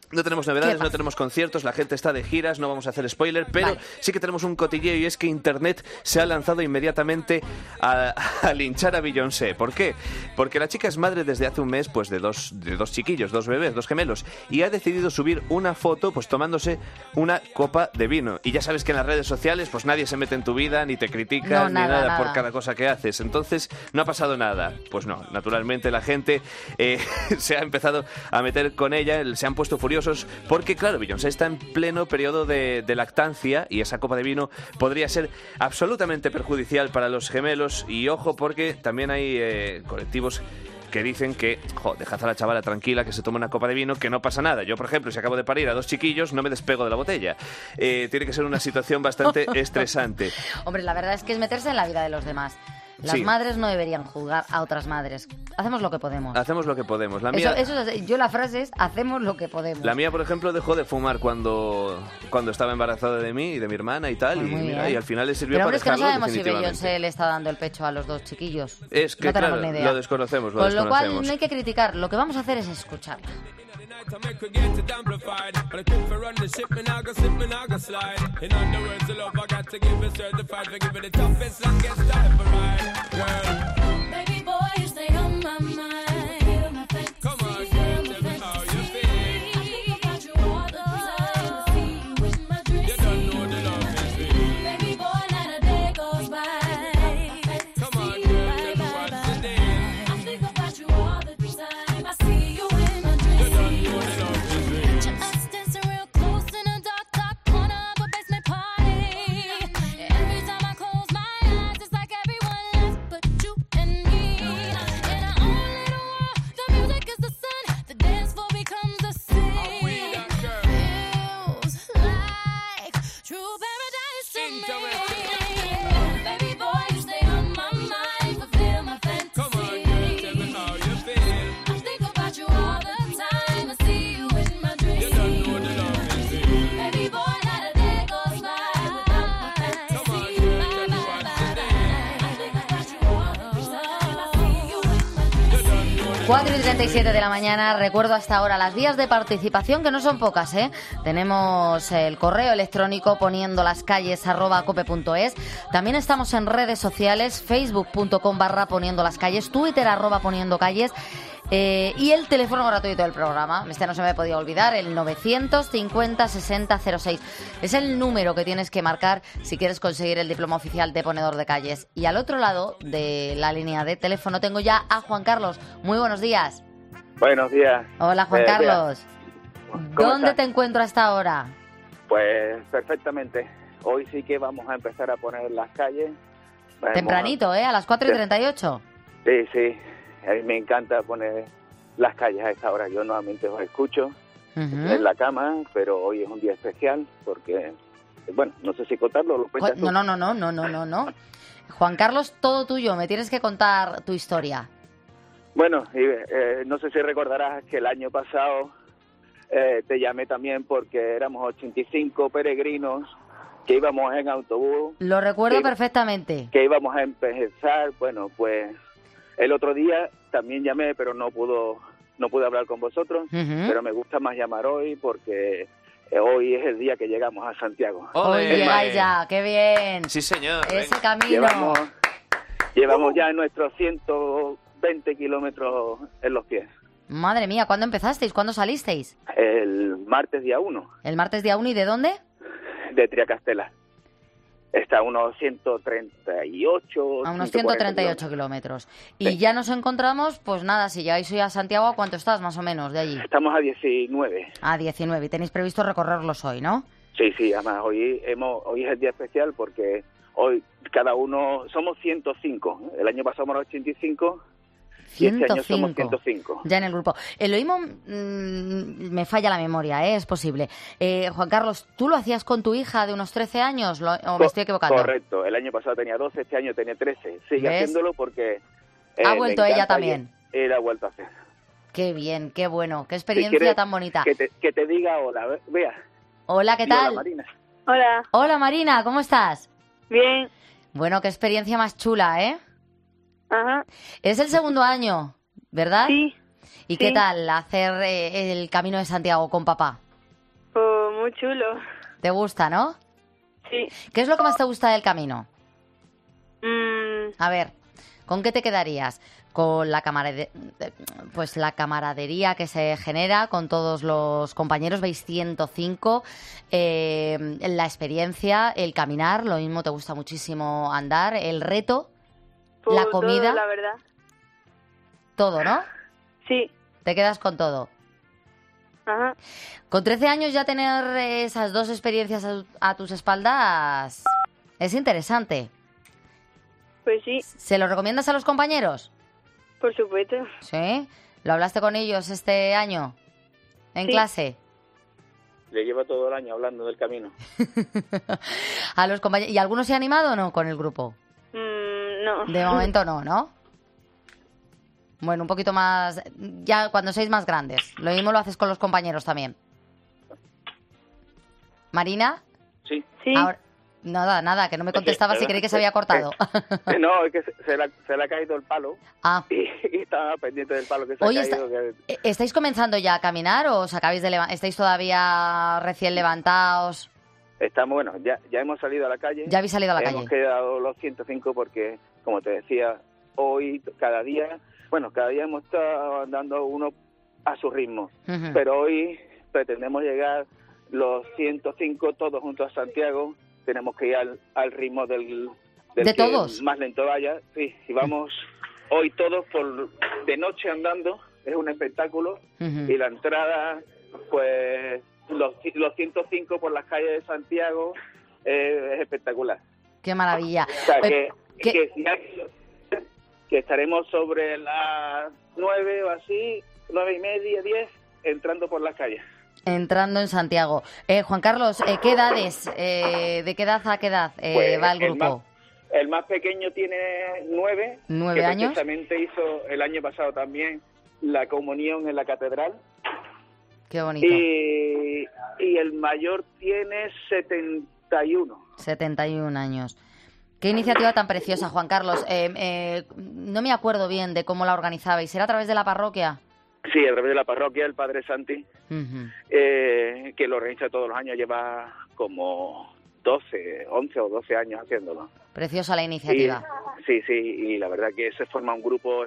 No tenemos novedades, no tenemos conciertos, la gente está de giras, no vamos a hacer spoiler, pero sí que tenemos un cotilleo y es que Internet se ha lanzado inmediatamente a linchar a Beyoncé. ¿Por qué? Porque la chica es madre desde hace un mes pues de dos chiquillos, 2 bebés, 2 gemelos, y ha decidido subir una foto pues tomándose una copa de vino. Y ya sabes que en las redes sociales pues nadie se mete en tu vida, ni te critica, ni nada por cada cosa que haces. Entonces no ha pasado nada. Pues no, naturalmente la gente se ha empezado a meter con ella, se han puesto furiosos porque, claro, Beyoncé está en pleno periodo de lactancia y esa copa de vino podría ser absolutamente perjudicial para los gemelos. Y ojo, porque también hay colectivos que dicen que, dejad a la chavala tranquila, que se tome una copa de vino, que no pasa nada. Yo, por ejemplo, si acabo de parir a 2 chiquillos, no me despego de la botella. Tiene que ser una situación bastante estresante. Hombre, la verdad es que es meterse en la vida de los demás. Las madres no deberían juzgar a otras madres. Hacemos lo que podemos. Hacemos lo que podemos. La mía, yo la frase es, hacemos lo que podemos. La mía, por ejemplo, dejó de fumar cuando estaba embarazada de mí y de mi hermana y tal. Pues y al final le sirvió pero para dejarlo, es que no sabemos si definitivamente. Beyoncé le está dando el pecho a los 2 chiquillos. Es que, no tenemos claro, ni idea. lo desconocemos. Con lo cual no hay que criticar. Lo que vamos a hacer es escucharla. I make her get it amplified. But I quit for run the ship, me now go slip, me now go slide. In other words, the love I got to give it certified. For give it the toughest, longest time for ride, girl. Baby boy, you stay on my mind. Feel my fantasy. Come on, girl, tell me how you feel. I think about you all the time. I see you in my dreams. You don't know the love is real. Baby boy, not a day goes by. Come on, girl, tell me what's the deal. I think about you all the time. I see you in my dreams. You don't know the love is real. Picture us dancing real close in a dark, dark corner of a basement party. Every time I close my eyes, it's like everyone left but you and me. In our own little world, the music is the sun, the dance floor becomes the sea. Feels like true paradise to me. Baby boy, you stay on my mind, fulfill my fantasy. Come on, girl, tell me how you feel. I think about you all the time. I see you in my dreams. You don't know the love is real. Baby boy, not a day goes by without my fantasy. Come on, girl, tell me what's the deal. I think about you all the time. I see you in my dreams. You don't know the 4:37 de la mañana, recuerdo hasta ahora las vías de participación, que no son pocas, ¿eh? Tenemos el correo electrónico poniendolascalles@cope.es. También estamos en redes sociales, facebook.com/poniendolascalles, Twitter @poniendocalles. Y el teléfono gratuito del programa, este no se me podía olvidar, el 950-6006. Es el número que tienes que marcar si quieres conseguir el diploma oficial de ponedor de calles. Y al otro lado de la línea de teléfono tengo ya a Juan Carlos. Muy buenos días. Buenos días. Hola, Juan Carlos. ¿Cómo ¿Dónde estás? te encuentro hasta ahora? Pues perfectamente. Hoy sí que vamos a empezar a poner las calles. Vamos Tempranito, ¿eh? A las 4:38. Sí, sí. A mí me encanta poner las calles a esta hora. Yo normalmente os escucho en la cama, pero hoy es un día especial porque, bueno, no sé si contarlo. ¿Lo cuentas tú? No. Juan Carlos, todo tuyo. Me tienes que contar tu historia. Bueno, no sé si recordarás que el año pasado te llamé también porque éramos 85 peregrinos que íbamos en autobús. Lo recuerdo perfectamente. Que íbamos a empezar. Bueno, pues el otro día también llamé, pero no pude hablar con vosotros. Pero me gusta más llamar hoy porque hoy es el día que llegamos a Santiago. Hoy llegáis ya, qué bien. Sí, señor. Ese camino. Llevamos ya nuestros 120 kilómetros en los pies. Madre mía, ¿cuándo empezasteis? ¿Cuándo salisteis? El martes día 1. ¿El martes día 1 y de dónde? De Triacastela. Está a unos 138. A unos 138 kilómetros. Y ya nos encontramos, pues nada, si llegáis hoy a Santiago, ¿a cuánto estás más o menos de allí? Estamos a 19. A 19. Y tenéis previsto recorrerlos hoy, ¿no? Sí, además hoy es el día especial porque hoy cada uno somos 105. El año pasado éramos 85. Y este año somos 105. Ya en el grupo. Lo mismo me falla la memoria, es posible. Juan Carlos, ¿tú lo hacías con tu hija de unos 13 años o me estoy equivocando? Correcto. El año pasado tenía 12, este año tenía 13. Sigue haciéndolo porque... ha vuelto ella también. Él ha vuelto a hacer. Qué bien, qué bueno. Qué experiencia tan bonita. Que te diga hola, vea. Hola, ¿qué tal? Hola, Marina. Hola. Hola, Marina, ¿cómo estás? Bien. Bueno, qué experiencia más chula, ¿eh? Ajá. Es el segundo año, ¿verdad? Sí. ¿Y qué tal hacer el Camino de Santiago con papá? Oh, muy chulo. ¿Te gusta, no? Sí. ¿Qué es lo que más te gusta del camino? A ver, ¿con qué te quedarías? Con la la camaradería que se genera con todos los compañeros, veis 105, la experiencia, el caminar, lo mismo te gusta muchísimo andar, el reto, la comida. Todo, la verdad. Todo, ¿no? Sí. Te quedas con todo. Ajá. Con 13 años ya tener esas dos experiencias a tus espaldas es interesante. Pues sí. ¿Se lo recomiendas a los compañeros? Por supuesto. ¿Sí? ¿Lo hablaste con ellos este año? ¿En clase? Le llevo todo el año hablando del camino. A los compañeros. ¿Y alguno se ha animado o no con el grupo? No. De momento no, ¿no? Bueno, un poquito más... Ya cuando seáis más grandes. Lo mismo lo haces con los compañeros también. ¿Marina? Sí. Ahora... Nada, que no me contestaba si creí que se había cortado. No, es que se le ha caído el palo. Ah. Y estaba pendiente del palo que se ha caído. ¿Estáis comenzando ya a caminar o os acabáis de estáis todavía recién levantados? Estamos, bueno, ya hemos salido a la calle. Ya habéis salido a la calle. Hemos quedado los 105 porque, como te decía, hoy, cada día hemos estado andando uno a su ritmo. Uh-huh. Pero hoy pretendemos llegar los 105 todos juntos a Santiago. Tenemos que ir al ritmo del ¿De que todos? más lento vaya. Sí, y vamos hoy todos de noche andando. Es un espectáculo. Uh-huh. Y la entrada, pues, los 105 por las calles de Santiago es espectacular. ¡Qué maravilla! O sea, que estaremos sobre las 9 o así, 9:30, 10, entrando por las calles. Entrando en Santiago. Juan Carlos, ¿qué edades? ¿De qué edad a qué edad va el grupo? El más pequeño tiene 9. 9 años. Precisamente hizo el año pasado también la comunión en la catedral. Qué bonito. Y el mayor tiene 71. 71 años. Qué iniciativa tan preciosa, Juan Carlos. No me acuerdo bien de cómo la organizabais. ¿Era a través de la parroquia? Sí, a través de la parroquia, el Padre Santi, Uh-huh. Que lo organiza todos los años, lleva como 11 o 12 años haciéndolo. Preciosa la iniciativa. Y la verdad que se forma un grupo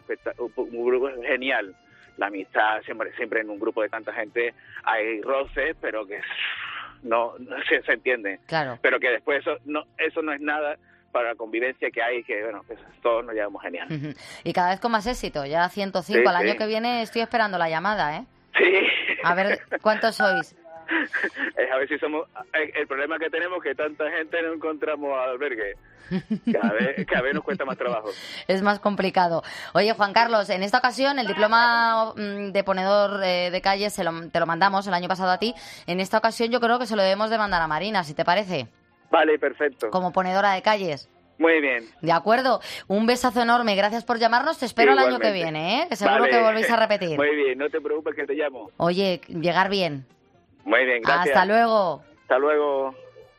genial. La amistad, siempre en un grupo de tanta gente hay roces, pero que no se entiende. Claro. Pero que después eso no es nada para la convivencia que hay, que bueno, que todos nos llevamos genial. Uh-huh. Y cada vez con más éxito, ya 105. Sí, al año que viene estoy esperando la llamada, ¿eh? Sí. A ver, ¿cuántos sois? A ver si somos... El problema que tenemos es que tanta gente no encontramos albergue. Cada vez nos cuesta más trabajo. Es más complicado. Oye, Juan Carlos, en esta ocasión el diploma de ponedor de calles te lo mandamos el año pasado a ti. En esta ocasión yo creo que se lo debemos de mandar a Marina, si te parece. Vale, perfecto. Como ponedora de calles. Muy bien. De acuerdo. Un besazo enorme. Gracias por llamarnos. Te espero el año que viene, ¿eh? Que seguro que volvéis a repetir. Muy bien. No te preocupes que te llamo. Oye, llegar bien. Muy bien, gracias. Hasta luego. Hasta luego.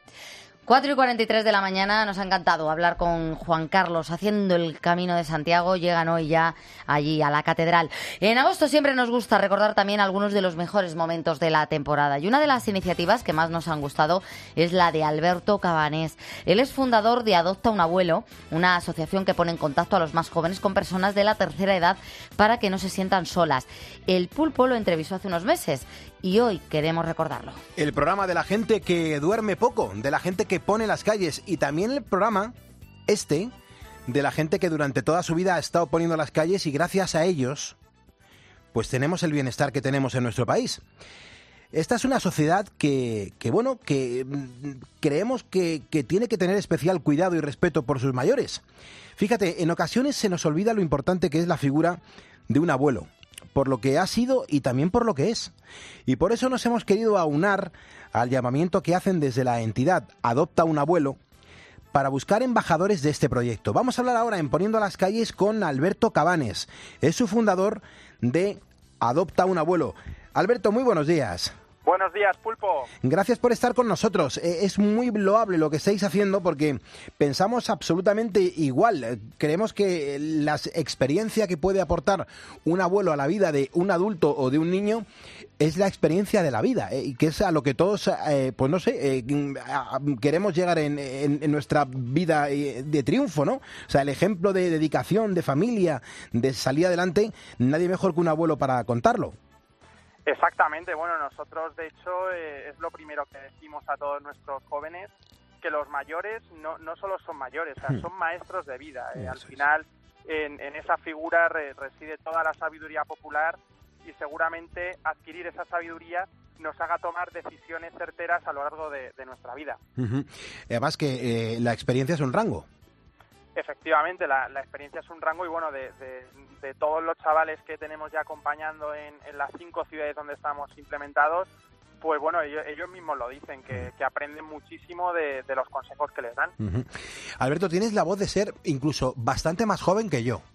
4:43 de la mañana, nos ha encantado hablar con Juan Carlos haciendo el Camino de Santiago. Llegan hoy ya allí a la catedral. En agosto siempre nos gusta recordar también algunos de los mejores momentos de la temporada. Y una de las iniciativas que más nos han gustado es la de Alberto Cabanés. Él es fundador de Adopta un Abuelo, una asociación que pone en contacto a los más jóvenes con personas de la tercera edad para que no se sientan solas. El Pulpo lo entrevistó hace unos meses y hoy queremos recordarlo. El programa de la gente que duerme poco, de la gente que pone las calles, y también el programa de la gente que durante toda su vida ha estado poniendo las calles y gracias a ellos pues tenemos el bienestar que tenemos en nuestro país. Esta es una sociedad que creemos que tiene que tener especial cuidado y respeto por sus mayores. Fíjate, en ocasiones se nos olvida lo importante que es la figura de un abuelo, por lo que ha sido y también por lo que es. Y por eso nos hemos querido aunar al llamamiento que hacen desde la entidad Adopta un Abuelo para buscar embajadores de este proyecto. Vamos a hablar ahora en Poniendo a las Calles con Alberto Cabanés. Es su fundador de Adopta un Abuelo. Alberto, muy buenos días. Buenos días, Pulpo. Gracias por estar con nosotros. Es muy loable lo que estáis haciendo porque pensamos absolutamente igual. Creemos que la experiencia que puede aportar un abuelo a la vida de un adulto o de un niño es la experiencia de la vida, y que es a lo que todos, pues no sé, queremos llegar en nuestra vida de triunfo, ¿no? O sea, el ejemplo de dedicación, de familia, de salir adelante, nadie mejor que un abuelo para contarlo. Exactamente, bueno, nosotros de hecho es lo primero que decimos a todos nuestros jóvenes, que los mayores no solo son mayores, o sea, son maestros de vida. Al final en esa figura reside toda la sabiduría popular y seguramente adquirir esa sabiduría nos haga tomar decisiones certeras a lo largo de nuestra vida. Además que la experiencia es un rango. Efectivamente, la experiencia es un rango y bueno, de todos los chavales que tenemos ya acompañando en las 5 ciudades donde estamos implementados, pues bueno, ellos mismos lo dicen, que aprenden muchísimo de los consejos que les dan. Alberto, tienes la voz de ser incluso bastante más joven que yo.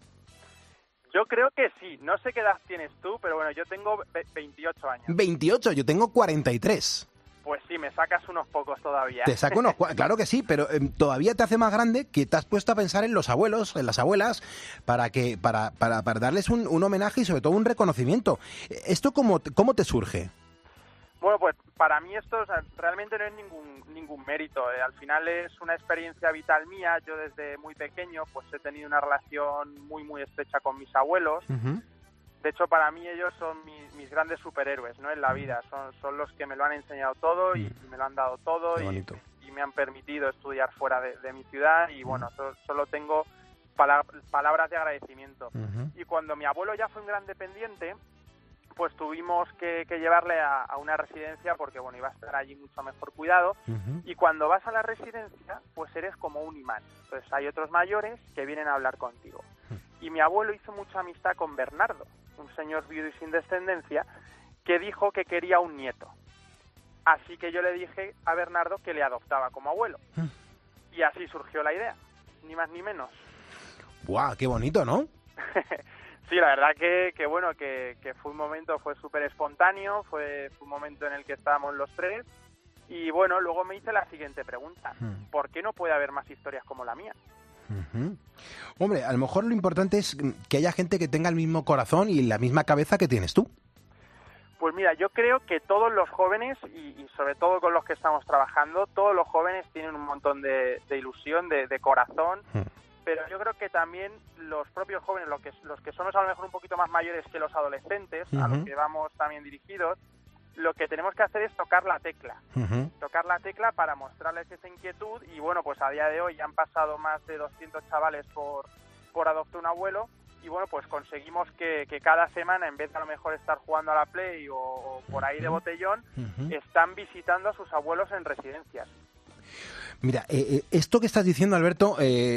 Yo creo que sí, no sé qué edad tienes tú, pero bueno, yo tengo 28 años. 28, yo tengo 43. Pues sí, me sacas unos pocos todavía. Te saco unos, claro que sí, pero todavía te hace más grande que te has puesto a pensar en los abuelos, en las abuelas, para darles un homenaje y sobre todo un reconocimiento. ¿Esto cómo te surge? Bueno, pues para mí esto realmente no es ningún mérito. Al final es una experiencia vital mía. Yo desde muy pequeño pues he tenido una relación muy muy estrecha con mis abuelos. De hecho, para mí ellos son mis grandes superhéroes, ¿no? En la vida. Son los que me lo han enseñado todo y me lo han dado todo y me han permitido estudiar fuera de mi ciudad y bueno, solo tengo palabras de agradecimiento. Y cuando mi abuelo ya fue un gran dependiente, pues tuvimos que llevarle a una residencia porque bueno, iba a estar allí mucho mejor cuidado. Y cuando vas a la residencia, pues eres como un imán. Entonces hay otros mayores que vienen a hablar contigo. Y mi abuelo hizo mucha amistad con Bernardo, un señor viudo y sin descendencia, que dijo que quería un nieto. Así que yo le dije a Bernardo que le adoptaba como abuelo. Y así surgió la idea, ni más ni menos. ¡Guau! ¡Qué bonito!, ¿no? Sí, la verdad que bueno, que fue un momento, fue súper espontáneo, fue un momento en el que estábamos los tres. Y bueno, luego me hice la siguiente pregunta. ¿Por qué no puede haber más historias como la mía? Hombre, a lo mejor lo importante es que haya gente que tenga el mismo corazón y la misma cabeza que tienes tú. Pues mira, yo creo que todos los jóvenes, y sobre todo con los que estamos trabajando, todos los jóvenes tienen un montón de ilusión, de corazón, pero yo creo que también los propios jóvenes, los que somos a lo mejor un poquito más mayores que los adolescentes, a los que vamos también dirigidos, lo que tenemos que hacer es tocar la tecla. Tocar la tecla para mostrarles esa inquietud y bueno, pues a día de hoy ya han pasado más de 200 chavales por adoptar un abuelo y bueno, pues conseguimos que cada semana, en vez de a lo mejor estar jugando a la Play o por ahí de botellón, están visitando a sus abuelos en residencias. Mira, esto que estás diciendo, Alberto,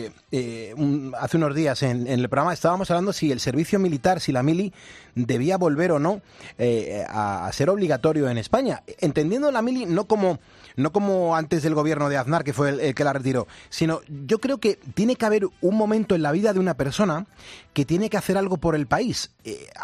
hace unos días en el programa estábamos hablando si el servicio militar, si la mili debía volver o no a ser obligatorio en España, entendiendo la mili no como antes del gobierno de Aznar, que fue el que la retiró, sino yo creo que tiene que haber un momento en la vida de una persona que tiene que hacer algo por el país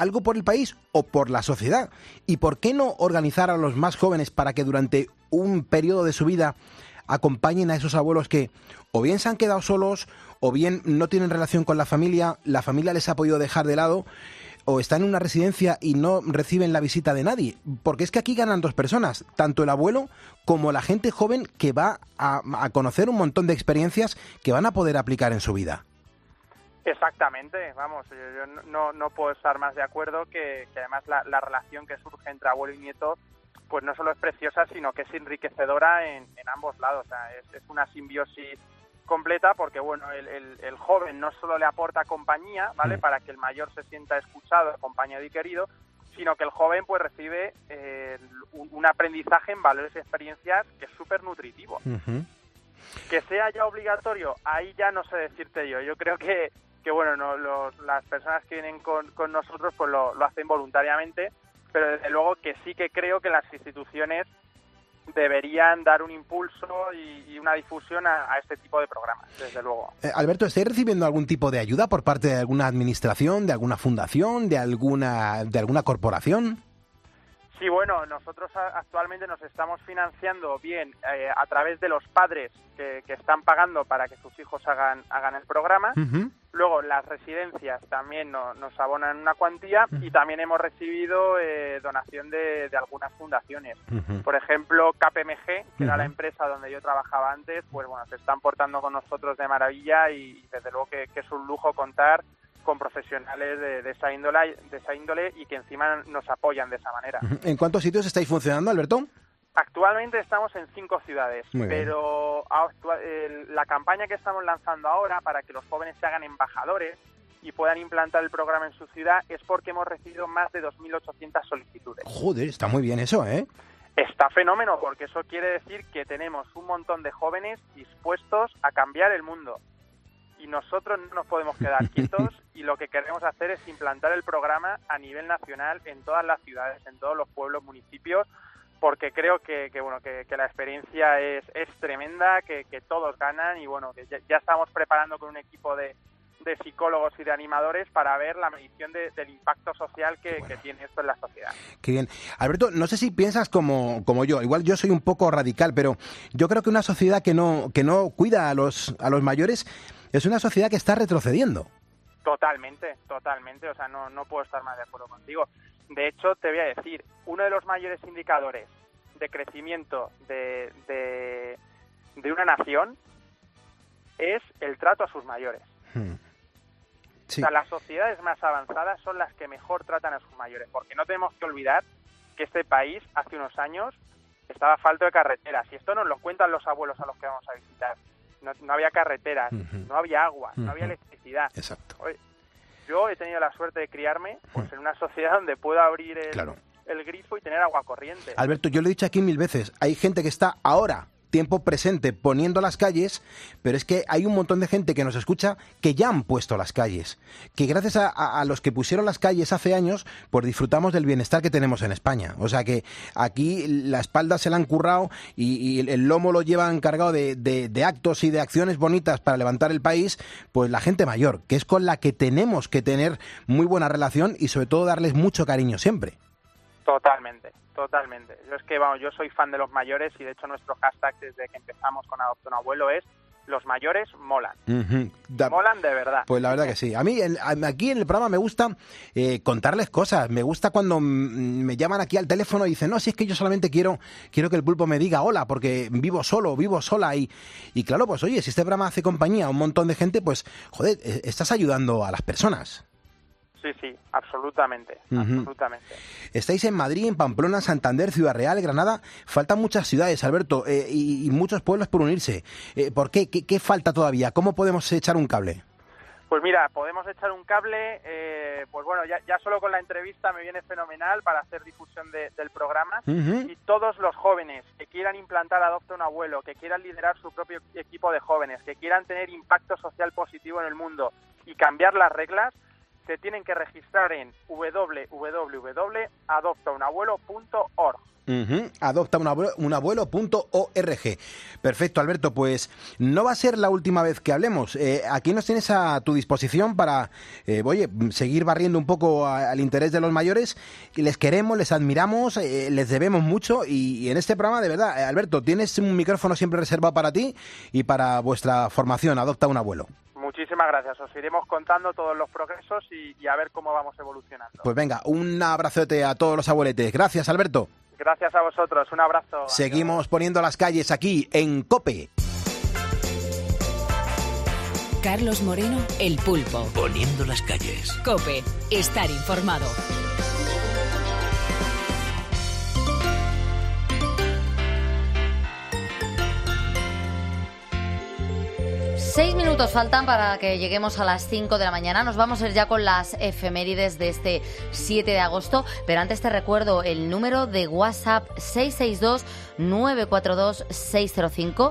o por la sociedad. ¿Y por qué no organizar a los más jóvenes para que durante un periodo de su vida acompañen a esos abuelos que o bien se han quedado solos o bien no tienen relación con la familia les ha podido dejar de lado o están en una residencia y no reciben la visita de nadie? Porque es que aquí ganan dos personas, tanto el abuelo como la gente joven que va a conocer un montón de experiencias que van a poder aplicar en su vida. Exactamente, vamos, yo no puedo estar más de acuerdo que además la relación que surge entre abuelo y nieto pues no solo es preciosa, sino que es enriquecedora en ambos lados. O sea, es una simbiosis completa porque, bueno, el joven no solo le aporta compañía, ¿vale?, para que el mayor se sienta escuchado, acompañado y querido, sino que el joven pues recibe un aprendizaje en valores y experiencias que es súper nutritivo. Que sea ya obligatorio, ahí ya no sé decirte yo. Yo creo que bueno, las personas que vienen con nosotros pues lo hacen voluntariamente, pero desde luego que sí que creo que las instituciones deberían dar un impulso y una difusión a este tipo de programas, desde luego. Alberto, ¿estáis recibiendo algún tipo de ayuda por parte de alguna administración, de alguna fundación, de alguna corporación? Sí, bueno, nosotros actualmente nos estamos financiando bien a través de los padres que están pagando para que sus hijos hagan el programa. Ujú. Luego las residencias también nos abonan una cuantía y también hemos recibido donación de algunas fundaciones. Ujú. Por ejemplo, KPMG, que era la Ujú. empresa donde yo trabajaba antes, pues bueno, se están portando con nosotros de maravilla y desde luego que es un lujo contar con profesionales de esa índole y que encima nos apoyan de esa manera. ¿En cuántos sitios estáis funcionando, Alberto? Actualmente estamos en 5 ciudades, Muy bien. pero la campaña que estamos lanzando ahora para que los jóvenes se hagan embajadores y puedan implantar el programa en su ciudad es porque hemos recibido más de 2.800 solicitudes. Joder, está muy bien eso, ¿eh? Está fenómeno, porque eso quiere decir que tenemos un montón de jóvenes dispuestos a cambiar el mundo. Y nosotros no nos podemos quedar quietos y lo que queremos hacer es implantar el programa a nivel nacional en todas las ciudades, en todos los pueblos, municipios, porque creo que la experiencia es tremenda, que todos ganan y bueno, que ya estamos preparando con un equipo de psicólogos y de animadores para ver la medición del impacto social que tiene esto en la sociedad. Qué bien. Alberto, no sé si piensas como yo, igual yo soy un poco radical, pero yo creo que una sociedad que no cuida a los mayores es una sociedad que está retrocediendo. Totalmente, o sea, no puedo estar más de acuerdo contigo. De hecho, te voy a decir, uno de los mayores indicadores de crecimiento de una nación es el trato a sus mayores. Sí. O sea, las sociedades más avanzadas son las que mejor tratan a sus mayores, porque no tenemos que olvidar que este país hace unos años estaba falto de carreteras, y esto nos lo cuentan los abuelos a los que vamos a visitar. No había carreteras, no había agua, no había electricidad. Exacto. Oye, yo he tenido la suerte de criarme pues en una sociedad donde puedo abrir el grifo y tener agua corriente. Alberto, yo lo he dicho aquí 1000 veces, hay gente que está ahora, tiempo presente, poniendo las calles, pero es que hay un montón de gente que nos escucha que ya han puesto las calles, que gracias a los que pusieron las calles hace años, pues disfrutamos del bienestar que tenemos en España. O sea que aquí la espalda se la han currado y el lomo lo llevan cargado de actos y de acciones bonitas para levantar el país, pues la gente mayor, que es con la que tenemos que tener muy buena relación y sobre todo darles mucho cariño siempre. Totalmente. Yo es que, yo soy fan de los mayores y de hecho nuestro hashtag desde que empezamos con Adopta un Abuelo es los mayores molan. Molan de verdad. Pues la verdad que sí. A mí aquí en el programa me gusta contarles cosas. Me gusta cuando me llaman aquí al teléfono y dicen, no, si es que yo solamente quiero que el pulpo me diga hola porque vivo solo, vivo sola. Y claro, pues oye, si este programa hace compañía a un montón de gente, pues joder, estás ayudando a las personas. Sí, absolutamente. Estáis en Madrid, en Pamplona, Santander, Ciudad Real, Granada. Faltan muchas ciudades, Alberto, y muchos pueblos por unirse. ¿Por qué? ¿Qué falta todavía? ¿Cómo podemos echar un cable? Pues mira, podemos echar un cable, pues bueno, ya solo con la entrevista me viene fenomenal para hacer difusión del programa. Y todos los jóvenes que quieran implantar Adopta un Abuelo, que quieran liderar su propio equipo de jóvenes, que quieran tener impacto social positivo en el mundo y cambiar las reglas, se tienen que registrar en www.adoptaunabuelo.org. Adoptaunabuelo.org. Perfecto, Alberto, pues no va a ser la última vez que hablemos. Aquí nos tienes a tu disposición para seguir barriendo un poco al interés de los mayores. Les queremos, les admiramos, les debemos mucho y en este programa, de verdad, Alberto, tienes un micrófono siempre reservado para ti y para vuestra formación Adopta un Abuelo. Muchísimas gracias. Os iremos contando todos los progresos y a ver cómo vamos evolucionando. Pues venga, un abrazote a todos los abueletes. Gracias, Alberto. Gracias a vosotros. Un abrazo. Seguimos poniendo las calles aquí en COPE. Carlos Moreno, El Pulpo. Poniendo las calles. COPE. Estar informado. Seis minutos faltan para que lleguemos a las 5 de la mañana. Nos vamos a ir ya con las efemérides de este 7 de agosto. Pero antes te recuerdo el número de WhatsApp 662-942-605.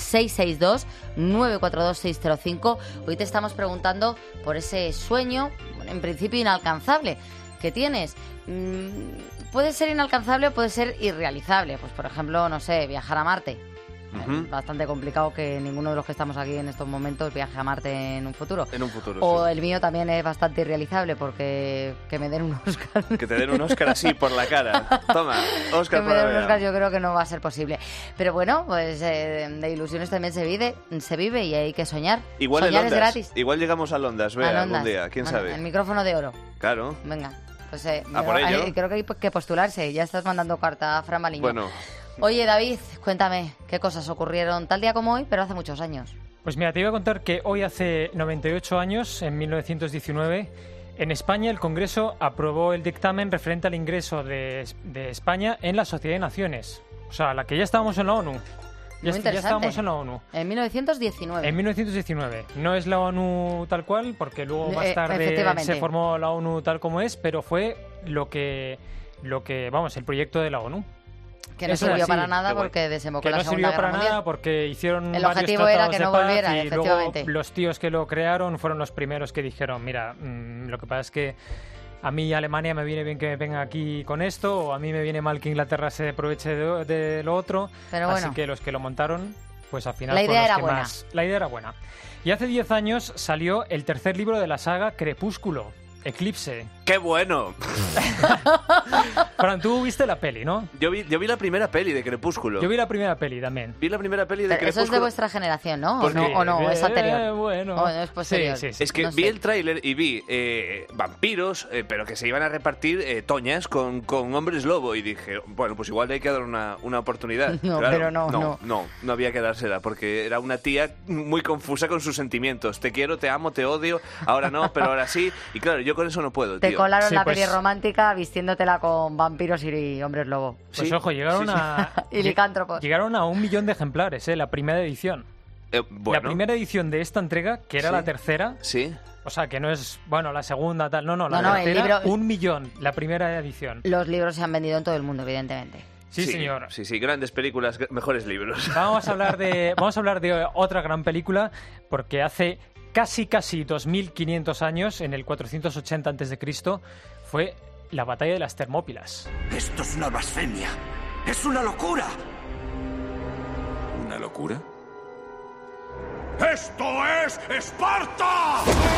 662-942-605. Hoy te estamos preguntando por ese sueño, en principio inalcanzable, que tienes. Puede ser inalcanzable o puede ser irrealizable. Pues, por ejemplo, no sé, viajar a Marte. Ujú. Bastante complicado que ninguno de los que estamos aquí en estos momentos viaje a Marte en un futuro. En un futuro, O sí. el mío también es bastante irrealizable porque que me den un Oscar. Que te den un Oscar así por la cara. Toma, Que Oscar me por den la un vea. Oscar yo creo que no va a ser posible. Pero bueno, pues de ilusiones también se vive y hay que soñar. Igual en Soñar es Ondas. gratis. Igual llegamos a Ondas, vea, A algún Ondas. día, quién Bueno, sabe. El micrófono de oro. Claro. Venga, pues por ello. creo que hay que postularse. Ya estás mandando carta a Fran Maliño. Bueno, Oye, David, cuéntame, ¿qué cosas ocurrieron tal día como hoy, pero hace muchos años? Pues mira, te iba a contar que hoy hace 98 años, en 1919, en España el Congreso aprobó el dictamen referente al ingreso de España en la Sociedad de Naciones. O sea, la que ya estábamos en la ONU. Muy Ya interesante. estábamos en la ONU. En 1919. En 1919. No es la ONU tal cual, porque luego más tarde efectivamente. se formó la ONU tal como es, pero fue lo que vamos, el proyecto de la ONU. Que no Eso sirvió así. para nada Qué guay. porque desembocó Que en la no Segunda sirvió Guerra para Mundial. nada porque hicieron El varios objetivo era tratados que de no paz volviera, y luego efectivamente. los tíos que lo crearon fueron los primeros que dijeron, mira, lo que pasa es que a mí Alemania me viene bien que me venga aquí con esto, o a mí me viene mal que Inglaterra se aproveche de lo otro. Pero Así bueno. que los que lo montaron, pues al final La fueron idea los era que buena. más... La idea era buena. Y hace 10 años salió el tercer libro de la saga Crepúsculo, Eclipse. ¡qué bueno! Fran, tú viste la peli, ¿no? Yo vi la primera peli de Crepúsculo. Yo vi la primera peli también. Vi la primera peli de Pero Crepúsculo. eso es de vuestra generación, ¿no? Porque- ¿O no? ¿Es anterior? Bueno. ¿O es posterior? Sí, sí, sí. Es que No vi sé. el tráiler y vi vampiros, pero que se iban a repartir toñas con hombres lobo. Y dije, bueno, pues igual le hay que dar una oportunidad. No, Claro, pero no. no había que dársela, porque era una tía muy confusa con sus sentimientos. Te quiero, te amo, te odio, ahora no, pero ahora sí. Y claro, yo con eso no puedo, Te tío. colaron Sí, la pues- peli romántica vistiéndotela con vampiros y hombres lobo. Pues Sí, ojo, llegaron sí, sí. a... Y licántropos. Llegaron a 1 millón de ejemplares, la primera edición. Bueno, La primera edición de esta entrega, que era Sí. la tercera, sí. o sea, que no es, bueno, la segunda, tal, no, la No, el tercera, libro- 1 millón, la primera edición. Los libros se han vendido en todo el mundo, evidentemente. Sí, señor. Sí, sí, grandes películas, mejores libros. Vamos a hablar de otra gran película, porque hace casi 2500 años, en el 480 a.C., fue la batalla de las Termópilas. Esto es una blasfemia. ¡Es una locura! ¿Una locura? ¡Esto es Esparta!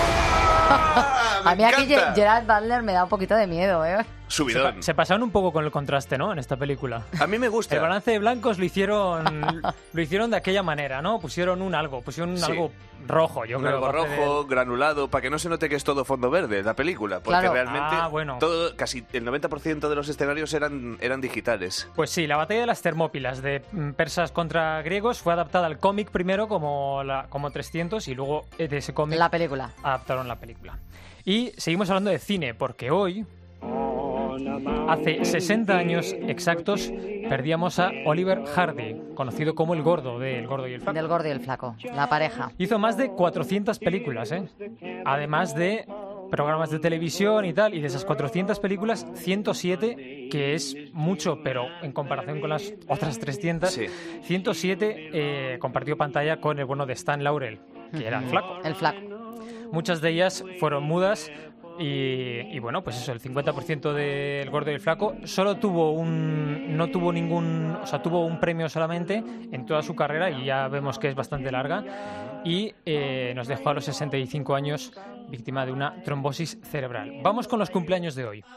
A mí aquí encanta. Gerard Butler me da un poquito de miedo, ¿eh? Subidón. Se pasaron un poco con el contraste, ¿no? En esta película. A mí me gusta. El balance de blancos lo hicieron de aquella manera, ¿no? Pusieron Sí. algo rojo, yo Un creo. algo aparte rojo, granulado, para que no se note que es todo fondo verde la película, porque Claro. realmente Bueno. casi el 90% de los escenarios eran digitales. Pues sí, la batalla de las Termópilas de persas contra griegos fue adaptada al cómic primero como 300 y luego de ese cómic La película. adaptaron la película. Y seguimos hablando de cine porque hoy, hace 60 años exactos, perdíamos a Oliver Hardy, conocido como el Gordo de El Gordo y el Flaco. Del gordo y el flaco, la pareja. Hizo más de 400 películas, además de programas de televisión y tal, y de esas 400 películas, 107, que es mucho, pero en comparación con las otras 300, Sí. 107 compartió pantalla con el bueno de Stan Laurel, que era el flaco. El flaco. Muchas de ellas fueron mudas y bueno, pues eso, el 50% del Gordo y el Flaco solo tuvo tuvo un premio solamente en toda su carrera y ya vemos que es bastante larga y nos dejó a los 65 años víctima de una trombosis cerebral. Vamos con los cumpleaños de hoy.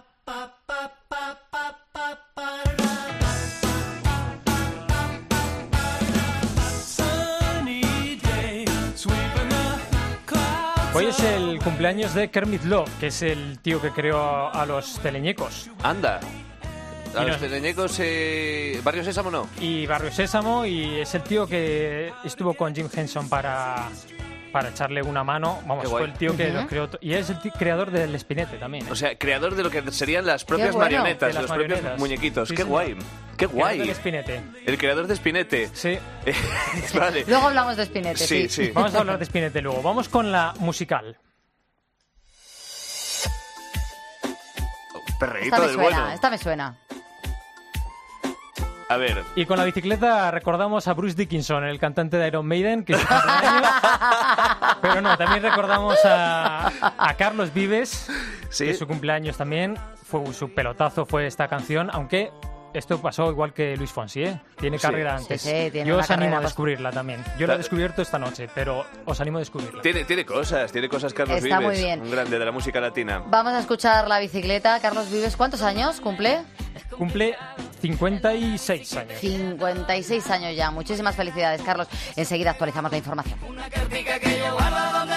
Hoy es el cumpleaños de Kermit Love, que es el tío que creó a los teleñecos. Anda. A Y los nos- teleñecos, Barrio Sésamo no. Y Barrio Sésamo, y es el tío que estuvo con Jim Henson para echarle una mano. Vamos, Qué fue guay. el tío que Ujú. lo creó. Y es el creador del Espinete también. O sea, creador de lo que serían las propias bueno. marionetas, De las los propios marionetas. muñequitos. Sí, ¡Qué señor. guay! ¡Qué Creador guay! del Espinete. El creador de Spinette. Sí. Vale. Luego hablamos de Spinette, Sí, sí. Vamos a hablar de Espinete luego. Vamos con la musical. Perreíto Esta me del suena, bueno. esta me suena. A ver. Y con la bicicleta recordamos a Bruce Dickinson, el cantante de Iron Maiden, que es su cumpleaños. Pero no, también recordamos a Carlos Vives, Sí. que su cumpleaños también. Su pelotazo fue esta canción, aunque esto pasó igual que Luis Fonsi, ¿eh? Tiene Sí. carrera Sí, antes. sí, tiene Yo una os animo carrera a descubrirla también. Yo la he descubierto esta noche, pero os animo a descubrirla. Tiene cosas Carlos Está Vives. muy bien. Un grande de la música latina. Vamos a escuchar La Bicicleta. Carlos Vives, ¿cuántos años cumple? Cumple 56 años. 56 años ya. Muchísimas felicidades, Carlos. Enseguida actualizamos la información. Cartica que yo guardo donde